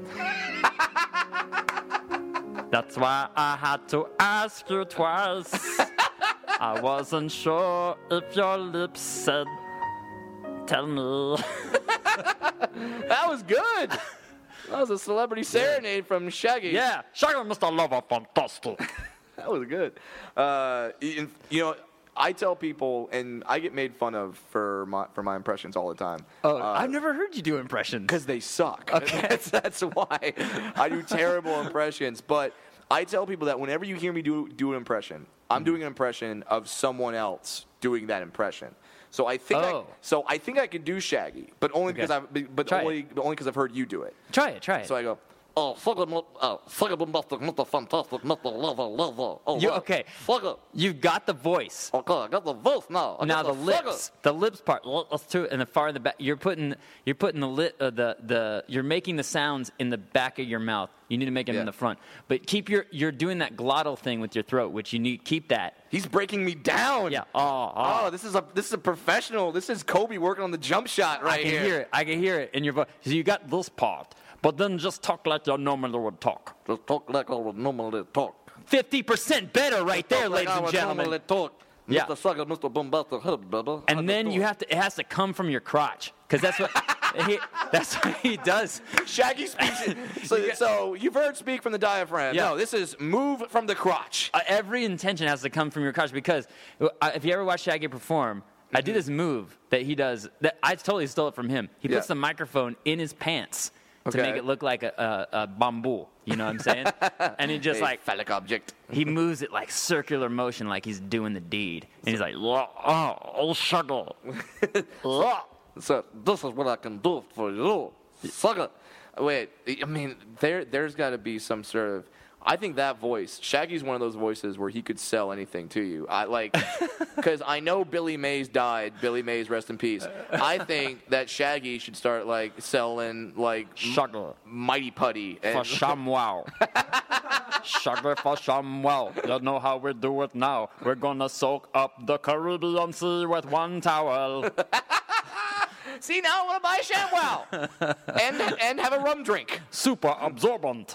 That's why I had to ask you twice. I wasn't sure if your lips said, tell me. That was good! That was a celebrity serenade from Shaggy. Yeah, Shaggy, Mister Lover, fantastic. That was good. Uh, you you know, I tell people, and I get made fun of for my for my impressions all the time. Oh, Uh, I've never heard you do impressions. Because they suck. Okay. that's, that's why I do terrible impressions. But I tell people that whenever you hear me do do an impression, I'm doing an impression of someone else doing that impression. So I think Oh. I, so I think I could do Shaggy, but only because Okay. I've but Try only but only because I've heard you do it. Try it, try it. So I go, Oh, fuck it, uh, fuck it, Mister Mister Fantastic, Mister Lover, Lover. Oh, You, wow. okay. Fuck it. You've got the voice. Okay, I got the voice now. I Now got the fuck lips, it. the lips part. l- Let's do it in the far in the back. You're putting, you're putting the lit, uh, the the. You're making the sounds in the back of your mouth. You need to make them Yeah. in the front. But keep your, you're doing that glottal thing with your throat, which you need keep that. He's breaking me down. Yeah. Oh, oh. Oh, this is a this is a professional. This is Kobe working on the jump shot right I can here. hear it. I can hear it in your voice. So you got this part, but then just talk like you normally would talk. Just talk like I would normally talk. Fifty percent better, right there, Talk like ladies I and would gentlemen. normally talk. Yeah. Mister Sucker, Mister Bombastic, hey, brother. And then you have to. It has to come from your crotch, because that's what. he, that's what he does. Shaggy speaks. so, so you've heard speak from the diaphragm. Yeah. No, this is move from the crotch. Uh, every intention has to come from your crotch, because uh, if you ever watch Shaggy perform, I do this move that he does. That I totally stole it from him. He puts Yeah. the microphone in his pants to Okay. make it look like a, a, a bamboo. You know what I'm saying? And he just A like phallic object. he moves it like circular motion, like he's doing the deed. And he's like, oh, oh, struggle. So this is what I can do for you, sucker. Wait, I mean, there there's got to be some sort of. I think that voice, Shaggy's one of those voices where he could sell anything to you. I like, because I know Billy Mays died. Billy Mays, rest in peace. I think that Shaggy should start like selling like Sugar Mighty Putty. for And, ShamWow. Sugar for ShamWow. You know how we do it now. We're gonna soak up the Caribbean Sea with one towel. see, now I want to buy a ShamWow and and have a rum drink. Super absorbent.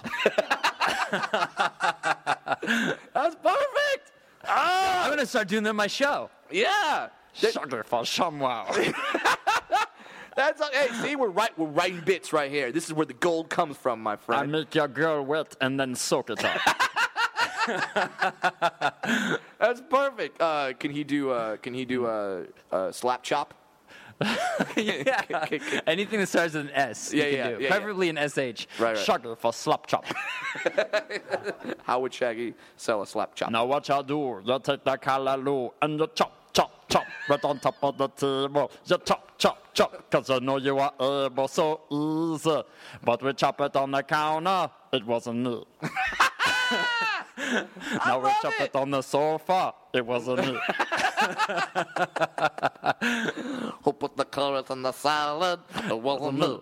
That's perfect. Ah, I'm gonna start doing that on my show. yeah. That- Sugar for ShamWow. That's hey. See, we're right. We're writing bits right here. This is where the gold comes from, my I friend. make your girl wet and then soak it up. That's perfect. Uh, can he do? Uh, can he do a uh, uh, slap chop? Yeah. Anything that starts with an S. Yeah, you can yeah, do. yeah, Preferably an S H. Right, right. Sugar for slap chop. How would Shaggy sell a slap chop? Now what y'all do, you take that callaloo and you chop, chop, chop right on top of the table. You chop, chop, chop, cause you know you are able so easy. But we chop it on the counter, it wasn't me. Now we love chop it. it on the sofa, it wasn't me. Who put the carrots in the salad? It wasn't me.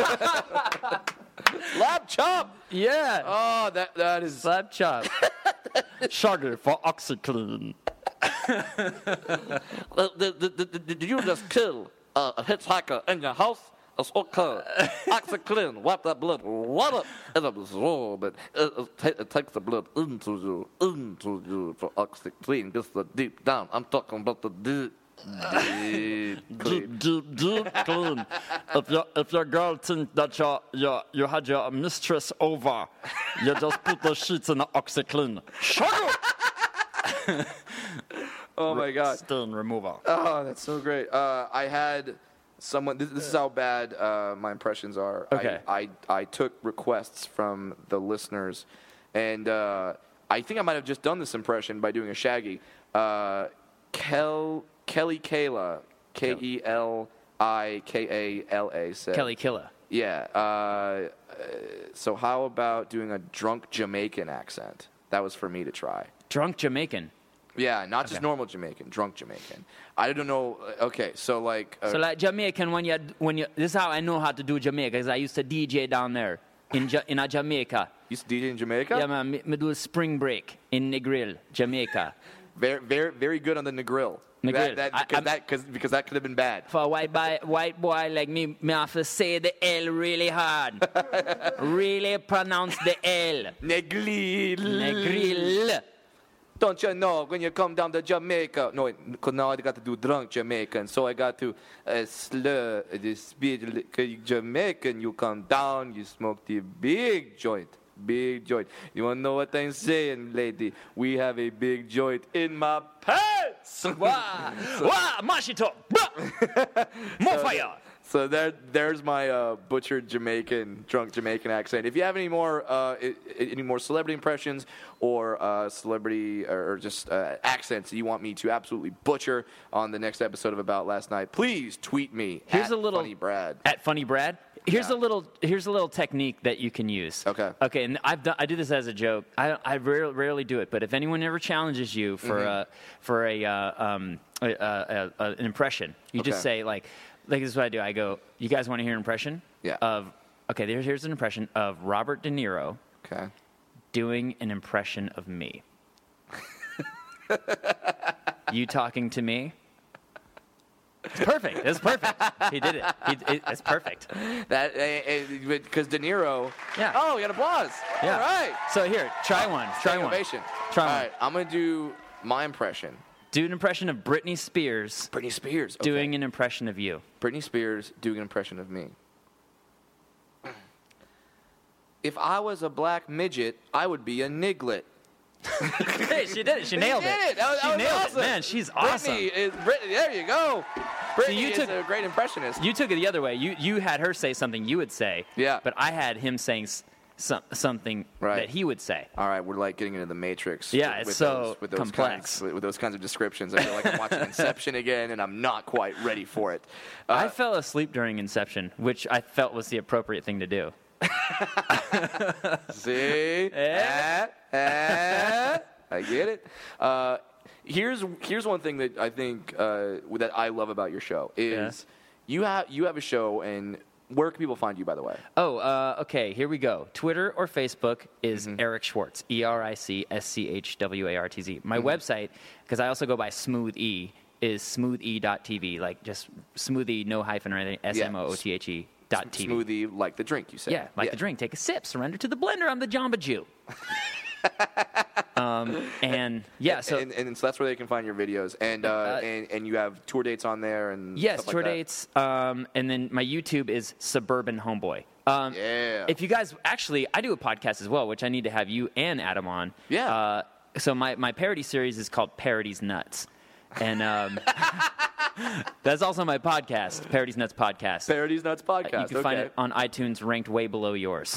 Slap chop. Yeah, Oh, that that is. slap chop. Sugar for OxyClean. Uh, did, did, did, did you just kill uh, a hitchhiker in your house? It's okay. OxyClean, wipe that blood. What up? It absorbs it. It, it, ta- it takes the blood into you, into you for OxyClean. Gets the deep down. I'm talking about the deep, deep clean. Deep, deep, deep clean. If your if your girl thinks that you you you had your mistress over, you just put the sheets in the OxyClean. Sugar. Oh my God. Stain remover. Oh, that's so great. Uh, I had someone. This, this is how bad uh, my impressions are. Okay. I, I I took requests from the listeners, and uh, I think I might have just done this impression by doing a Shaggy. Uh, Kel Kelly Kayla, K E L I K A L A said. Kelly Killa. Yeah. Uh, uh, so how about doing a drunk Jamaican accent? That was for me to try. Drunk Jamaican. Yeah, not just Okay. normal Jamaican, drunk Jamaican. I don't know. Okay, so like. Uh, So like Jamaican, when you when you this is how I know how to do Jamaica, because I used to D J down there in ja, in a Jamaica. you used to D J in Jamaica? Yeah, man, me, me do a spring break in Negril, Jamaica. Very, very, very good on the Negril. Negril. That, that, I- because, I'm- that, cause, because that could have been bad. For a white boy, white boy like me, me have to say the L really hard. Really pronounce the L. Negril. Negril. Don't you know when you come down to Jamaica? No, because now I got to do drunk Jamaican, so I got to uh, slur the speed. Jamaican, you come down, you smoke the big joint. Big joint. You want to know what I'm saying, lady? We have a big joint in my pants. Wah, wah, mash it up. Bruh. More fire. So there, there's my uh, butchered Jamaican, drunk Jamaican accent. If you have any more, uh, I- I- any more celebrity impressions or uh, celebrity or, or just uh, accents that you want me to absolutely butcher on the next episode of About Last Night, please tweet me. Here's at a little Funny Brad. At Funny Brad. Here's Yeah. a little. Here's a little technique that you can use. Okay. Okay, and I've done, I do this as a joke. I I rarely, rarely do it, but if anyone ever challenges you for Mm-hmm. a for a, uh, um, a, a, a an impression, you just Okay. say like, like this is what I do. I go, you guys want to hear an impression? Yeah. Of okay, here's here's an impression of Robert De Niro Okay. doing an impression of me. You talking to me? It's perfect. It's perfect. He did it. He, it it's perfect. That because De Niro. Yeah. Oh, we got applause. Yeah. All right. So here, try one. Try Standing one. ovation. Try All one. right. I'm gonna do my impression. Do an impression of Britney Spears Britney Spears. Okay. doing an impression of you. Britney Spears doing an impression of me. If I was a black midget, I would be a niglet. Hey, she did it. She nailed She did it. That was- she that was nailed awesome. it. Man, she's awesome. Brittany is Brittany. There you go. Brittany you is took- a great impressionist. You took it the other way. You you had her say something you would say. Yeah. But I had him saying s- some, something Right. that he would say. All right, we're like getting into the Matrix. Yeah, with it's those, so with those complex. Kinds, with those kinds of descriptions. I feel like I'm watching Inception again, and I'm not quite ready for it. Uh, I fell asleep during Inception, which I felt was the appropriate thing to do. See? Ah, ah, I get it. Uh, here's here's one thing that I think uh, that I love about your show is you have you have a show, and where can people find you, by the way? Oh, uh, okay, here we go. Twitter or Facebook is Mm-hmm. Eric Schwartz, E R I C S C H W A R T Z. My Mm-hmm. website, because I also go by Smooth E, is smooth e dot t v, like just smoothie, no hyphen or anything, S M O O T H E dot T V. Smoothie, like the drink, you say. Yeah, like the drink. Take a sip, surrender to the blender. I'm the Jamba Jew. um, and yeah, so and, and so that's where they can find your videos, and uh, Uh, and and you have tour dates on there, and yes, stuff like tour that. dates. Um, and then my YouTube is Suburban Homeboy. Um, Yeah. If you guys actually, I do a podcast as well, which I need to have you and Adam on. Yeah. Uh, so my my parody series is called Parodies Nuts, and um, that's also my podcast, Parodies Nuts Podcast. Parodies Nuts podcast. You can find okay. it on iTunes, ranked way below yours.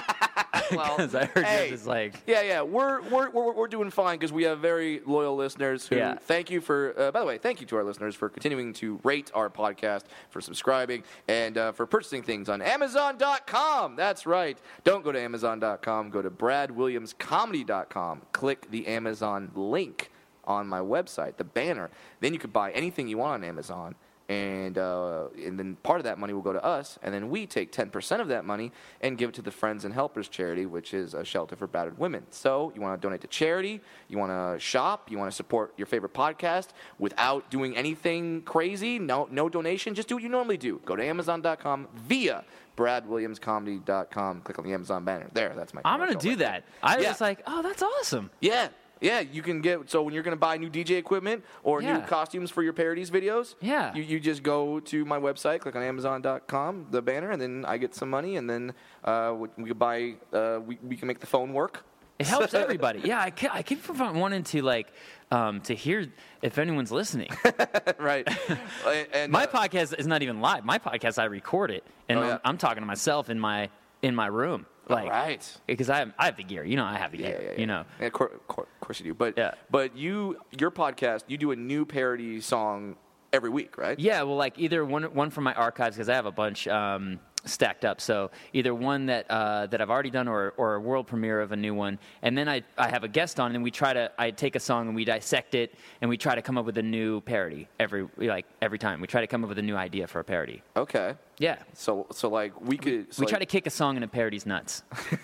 Well, Because I heard hey, yours is like. Yeah, yeah, we're we're we're, we're doing fine because we have very loyal listeners. Who Yeah. thank you for. Uh, by the way, thank you to our listeners for continuing to rate our podcast, for subscribing, and uh, for purchasing things on Amazon dot com. That's right. Don't go to Amazon dot com. Go to Brad Williams Comedy dot com. Click the Amazon link on my website, the banner. Then you could buy anything you want on Amazon. And uh, and then part of that money will go to us, and then we take ten percent of that money and give it to the Friends and Helpers charity, which is a shelter for battered women. So you want to donate to charity, you want to shop, you want to support your favorite podcast without doing anything crazy, no no donation, just do what you normally do. Go to Amazon dot com via Brad Williams Comedy dot com. Click on the Amazon banner. There, that's my I'm gonna commercial do right that. I Yeah. was like, oh, that's awesome. Yeah. Yeah, you can get, so when you're going to buy new D J equipment or new Yeah. costumes for your parodies videos, Yeah. you, you just go to my website, click on Amazon dot com, the banner, and then I get some money, and then uh, we, we can buy, uh, we, we can make the phone work. It helps everybody. Yeah, I keep, I keep wanting to like um, to hear if anyone's listening. Right. and, and, My uh, podcast is not even live. My podcast, I record it, and Oh, I'm, yeah. I'm talking to myself in my in my room, like right. because I have, I have the gear. You know, I have the Yeah, gear. yeah, yeah. You know, Yeah, of course, of course- of course you do. But, Yeah. but you, your podcast, you do a new parody song every week, right? yeah. Well, like either one one from my archives because I have a bunch um, stacked up. So either one that uh, that I've already done, or or a world premiere of a new one, and then I I have a guest on, and we try to I take a song and we dissect it, and we try to come up with a new parody every like every time. We try to come up with a new idea for a parody. Okay. Yeah. So, so like, we could... So We like, try to kick a song into parody's nuts.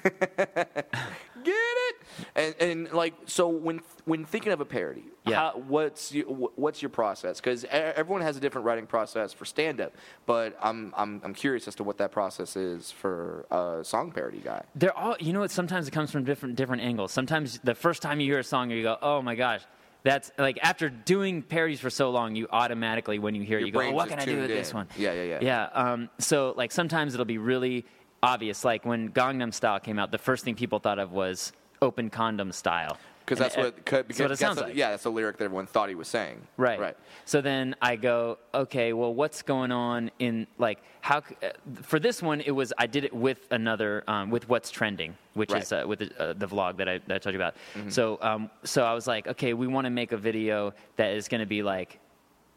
Get it? And and like so when when thinking of a parody, Yeah. how, what's your, what's your process? Because everyone has a different writing process for stand up, but I'm I'm I'm curious as to what that process is for a song parody guy. They're all, you know what, sometimes it comes from different different angles. Sometimes the first time you hear a song, you go, oh my gosh, that's like after doing parodies for so long, you automatically, when you hear it, Your you go, oh, brain's what just can I do tuned with this in. one? Yeah, yeah, yeah. Yeah. Um, so like sometimes it'll be really obvious. Like when Gangnam Style came out, the first thing people thought of was open condom style. Because And that's it- what, cause, because that's what it sounds the, like. yeah, that's the lyric that everyone thought he was saying. Right. Right. So then I go, okay, well, what's going on in like how c- uh, for this one? It was I did it with another um, with what's trending, which Right. is uh, with the, uh, the vlog that I, that I told you about. Mm-hmm. So um, so I was like, okay, we want to make a video that is going to be like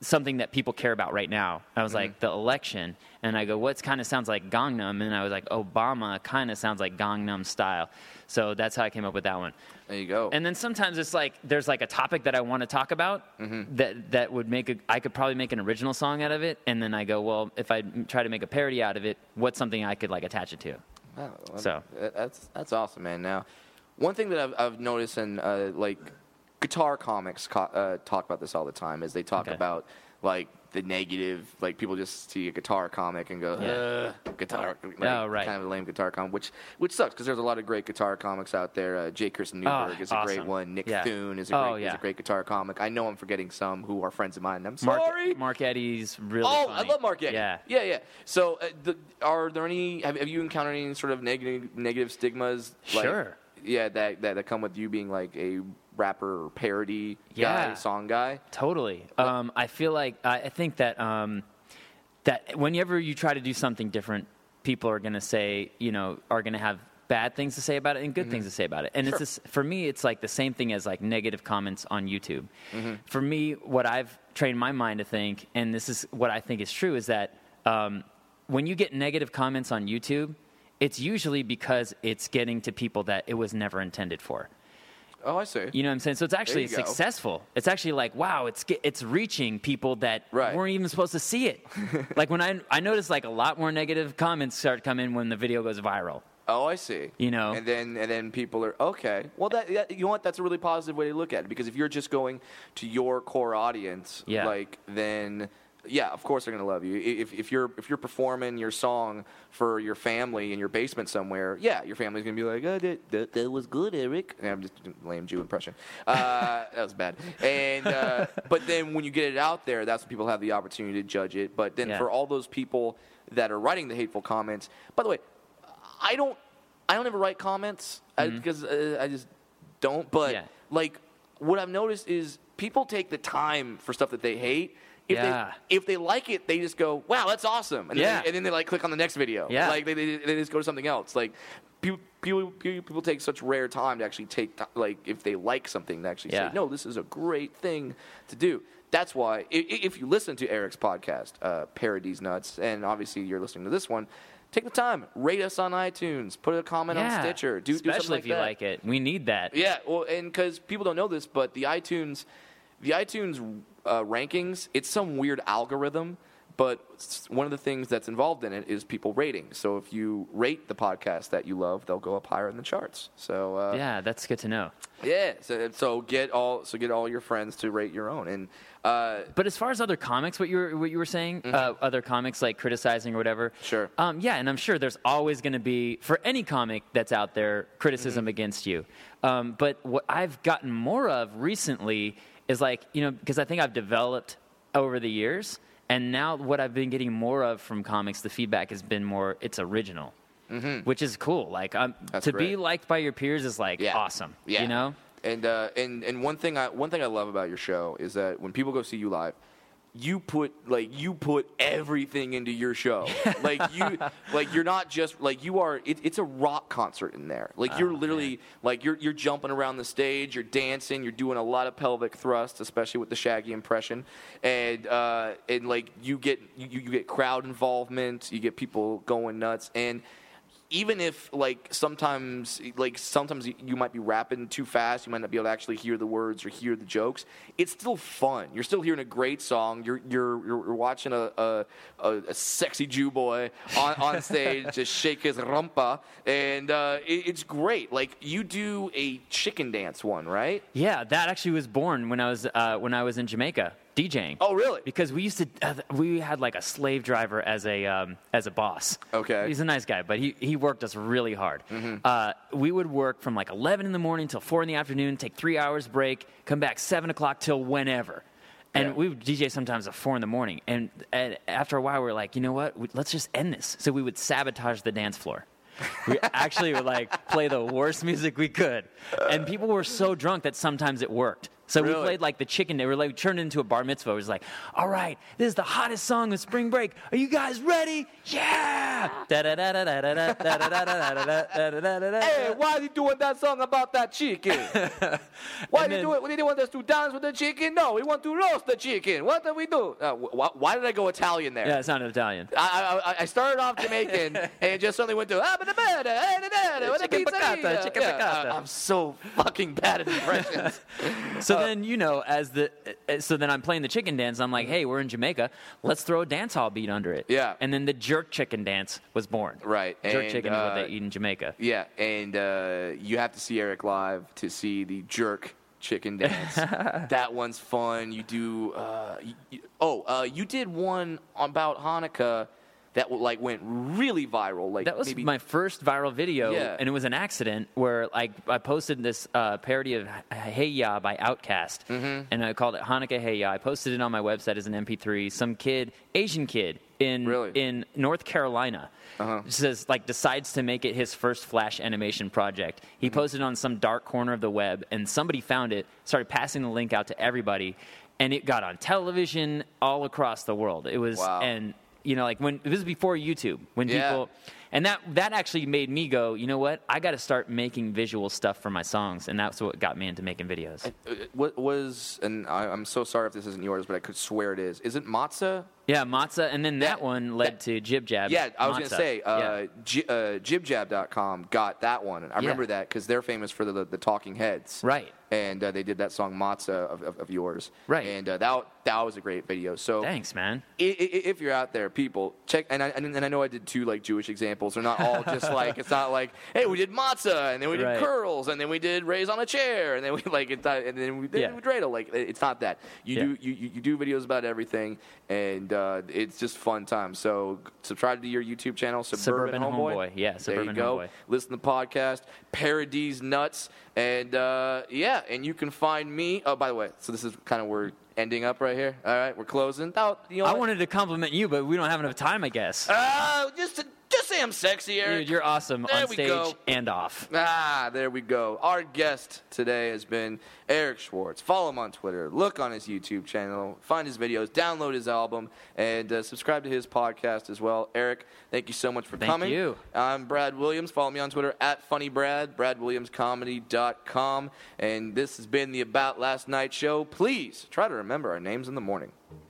something that people care about right now. I was Mm-hmm. like, the election. And I go, what kind of sounds like Gangnam? And I was like, Obama kind of sounds like Gangnam Style. So that's how I came up with that one. There you go. And then sometimes it's like there's like a topic that I want to talk about Mm-hmm. that that would make a I could probably make an original song out of it. And then I go, well, if I m- try to make a parody out of it, what's something I could like attach it to? Wow, well, So. that- that's that's awesome, man. Now, one thing that I've, I've noticed in uh, like guitar comics co- uh, talk about this all the time is they talk Okay. about like the negative, like people just see a guitar comic and go, Yeah. uh, guitar, like, Oh, right. kind of a lame guitar comic, which which sucks because there's a lot of great guitar comics out there. Uh, J. Kirsten Newberg Oh, is a great awesome. one. Nick Yeah. Thune is a Oh, great is yeah. a great guitar comic. I know I'm forgetting some who are friends of mine. I'm Mark, sorry. Mark Eddy's really Oh, funny. I love Mark Eddy. Yeah. yeah, yeah. So, uh, the, are there any? Have, have you encountered any sort of negative negative stigmas? Like, Sure. Yeah, that, that that come with you being like a rapper or parody Yeah. guy, song guy. Totally. Um, I feel like I I think that um, that whenever you try to do something different, people are going to say, you know, are going to have bad things to say about it and good things to say about it. And Sure. it's this, for me, it's like the same thing as like negative comments on YouTube. Mm-hmm. For me, what I've trained my mind to think, and this is what I think is true, is that um, when you get negative comments on YouTube, it's usually because it's getting to people that it was never intended for. Oh, I see. You know what I'm saying? So it's actually you go. successful. It's actually like, wow, it's ge- it's reaching people that Right. weren't even supposed to see it. Like when I I noticed like a lot more negative comments start coming when the video goes viral. Oh, I see. You know? and then and then people are okay. Well, that, that you know what? That's a really positive way to look at it because if you're just going to your core audience, Yeah. like then. Yeah, of course they're gonna love you. If if you're if you're performing your song for your family in your basement somewhere, yeah, your family's gonna be like, oh, that, that, that was good, Eric. And I'm just doing a lame Jew impression. Uh, that was bad. And uh, but then when you get it out there, that's when people have the opportunity to judge it. But then Yeah. for all those people that are writing the hateful comments, by the way, I don't I don't ever write comments because uh, I just don't. But Yeah. like what I've noticed is people take the time for stuff that they hate. If Yeah. they if they like it, they just go, "Wow, that's awesome," and, Yeah. then, they, and then they like click on the next video. Yeah. Like they, they, they just go to something else. Like people people people take such rare time to actually take ti- like if they like something to actually Yeah. say, "No, this is a great thing to do." That's why i- i- if you listen to Eric's podcast, uh, Parodies Nuts, and obviously you're listening to this one, take the time, rate us on iTunes, put a comment Yeah. on Stitcher, do, do something Especially like if you that. like it. We need that. Yeah, well, and because people don't know this, but the iTunes, the iTunes uh, rankings, it's some weird algorithm. But s- one of the things that's involved in it is people rating. So if you rate the podcast that you love, they'll go up higher in the charts. So uh, Yeah, that's good to know. yeah, so, so get all so get all your friends to rate your own. And uh, But as far as other comics, what you were what you were saying, uh, other comics like criticizing or whatever. Mm-hmm. Sure. Um, yeah, and I'm sure there's always going to be for any comic that's out there criticism Mm-hmm. against you. Um, but what I've gotten more of recently is like you know because I think I've developed over the years, and now what I've been getting more of from comics, the feedback has been more it's original, which is cool. Like um, That's to be great. liked by your peers is like yeah, awesome. Yeah, You know. And uh, and and one thing I one thing I love about your show is that when people go see you live, you put like you put everything into your show. like you like you're not just like you are. It, it's a rock concert in there. Like you're Oh, literally like you're you're jumping around the stage. You're dancing. You're doing a lot of pelvic thrust, especially with the Shaggy impression. And uh, and like you get you, you get crowd involvement. You get people going nuts. And even if like sometimes like sometimes you might be rapping too fast, you might not be able to actually hear the words or hear the jokes. It's still fun. You're still hearing a great song. You're you're you're watching a a, a, a sexy Jew boy on, on stage just shake his rumpa, and uh, it, it's great. Like you do a chicken dance one, right? Yeah, that actually was born when I was uh, when I was in Jamaica DJing. Oh, really? Because we used to uh, we had like a slave driver as a um, as a boss. Okay. He's a nice guy, but he, he worked us really hard. Mm-hmm. Uh, we would work from like eleven in the morning till four in the afternoon, take three hours break, come back seven o'clock till whenever. And Yeah. we would D J sometimes at four in the morning. And, and after a while, we were like, you know what? We, let's just end this. So we would sabotage the dance floor. We actually would like play the worst music we could. And people were so drunk that sometimes it worked. So Really? we played like the chicken. They were like turned into a bar mitzvah. It was like, all right, this is the hottest song of spring break. Are you guys ready? Yeah. Hey, why are you doing that song about that chicken? Why And do you then- do it? Did you want us to dance with the chicken? No, we want to roast the chicken. What do we do? Uh, wh- why did I go Italian there? Yeah, it sounded Italian. I, I, I started off Jamaican and it just suddenly went to ah, ba, da, ba, da, eh, da, da, da, what a Chicken pizzeria. piccata, chicken Yeah, piccata. I- I'm so fucking bad at impressions. So then, you know, as the uh, so then I'm playing the chicken dance. I'm like, hey, we're in Jamaica. Let's throw a dance hall beat under it. Yeah. And then the jerk chicken dance was born. Right, Jerk and, chicken is what uh, they eat in Jamaica. Yeah, and uh, you have to see Eric live to see the jerk chicken dance. That one's fun. You do. Uh, you, you- oh, uh, you did one about Hanukkah that like went really viral. Like That was maybe, my first viral video, Yeah. and it was an accident where like I posted this uh, parody of Hey Ya by Outkast, Mm-hmm. and I called it Hanukkah Hey Ya. I posted it on my website as an M P three. Some kid, Asian kid in Really? in North Carolina, Uh-huh. says like decides to make it his first Flash animation project. He Mm-hmm. posted it on some dark corner of the web, and somebody found it, started passing the link out to everybody, and it got on television all across the world. It was Wow. and. You know, like when this was before YouTube, when Yeah. people, and that that actually made me go, you know what? I got to start making visual stuff for my songs, and that's what got me into making videos. Uh, What was, and I, I'm so sorry if this isn't yours, but I could swear it is. Is it Matzah? Yeah, Matzah, and then that, That- one led to Jib Jab. Yeah, I was going to Matzah. say, uh, Yeah. J- uh, jib jab dot com got that one. And I Yeah. remember that because they're famous for the, the, the Talking Heads. Right. And uh, they did that song Matzah of, of, of yours. Right. And uh, that, that was a great video. So Thanks, man. I- I- if you're out there, people, check. And I, and I know I did two like Jewish examples. They're not all just like, it's not like, hey, we did matzah, and then we did Right. curls, and then we did raise on a chair, and then we like, it's not, and then we did Yeah. dreidel. Like, it's not that. You Yeah. do you, you you do videos about everything, and uh, it's just fun time. So subscribe to your YouTube channel, Suburban, Suburban Homeboy. Homeboy. Yeah, there Suburban you go. Homeboy. Listen to the podcast, Paradise Nuts, and uh, yeah, and you can find me. Oh, by the way, so this is kind of where we're ending up right here. All right, we're closing. Oh, you know I what? wanted to compliment you, but we don't have enough time, I guess. Uh, just to, just say I'm sexy, Eric. Dude, you're awesome There on we stage go. and off. Ah, there we go. Our guest today has been Eric Schwartz. Follow him on Twitter. Look on his YouTube channel. Find his videos. Download his album. And uh, subscribe to his podcast as well. Eric, thank you so much for Thank coming. you. I'm Brad Williams. Follow me on Twitter at FunnyBrad, brad williams comedy dot com. And this has been the About Last Night show. Please try to remember our names in the morning.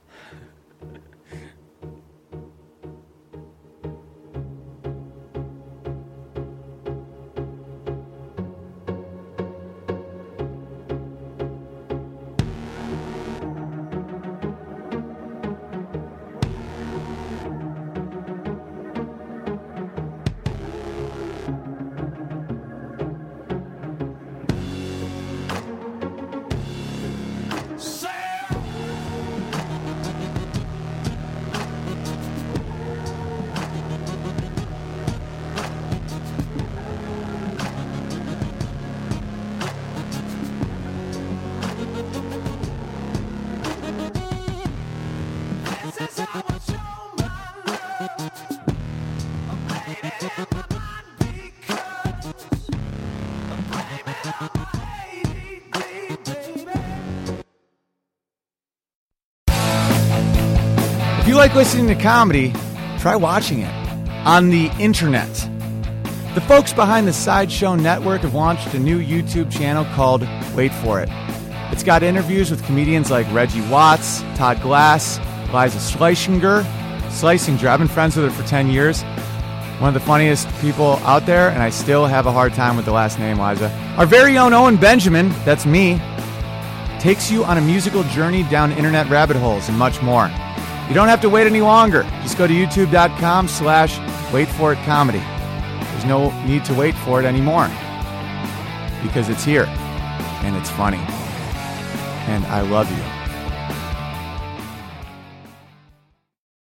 If you like listening to comedy, try watching it on the internet. The folks behind the Sideshow Network have launched a new YouTube channel called Wait For It. It's got interviews with comedians like Reggie Watts, Todd Glass, Liza Schlesinger. Schlesinger, I've been friends with her for ten years. One of the funniest people out there, and I still have a hard time with the last name, Liza. Our very own Owen Benjamin, that's me, takes you on a musical journey down internet rabbit holes and much more. You don't have to wait any longer. Just go to youtube.com slash wait for it comedy. There's no need to wait for it anymore because it's here and it's funny. And I love you.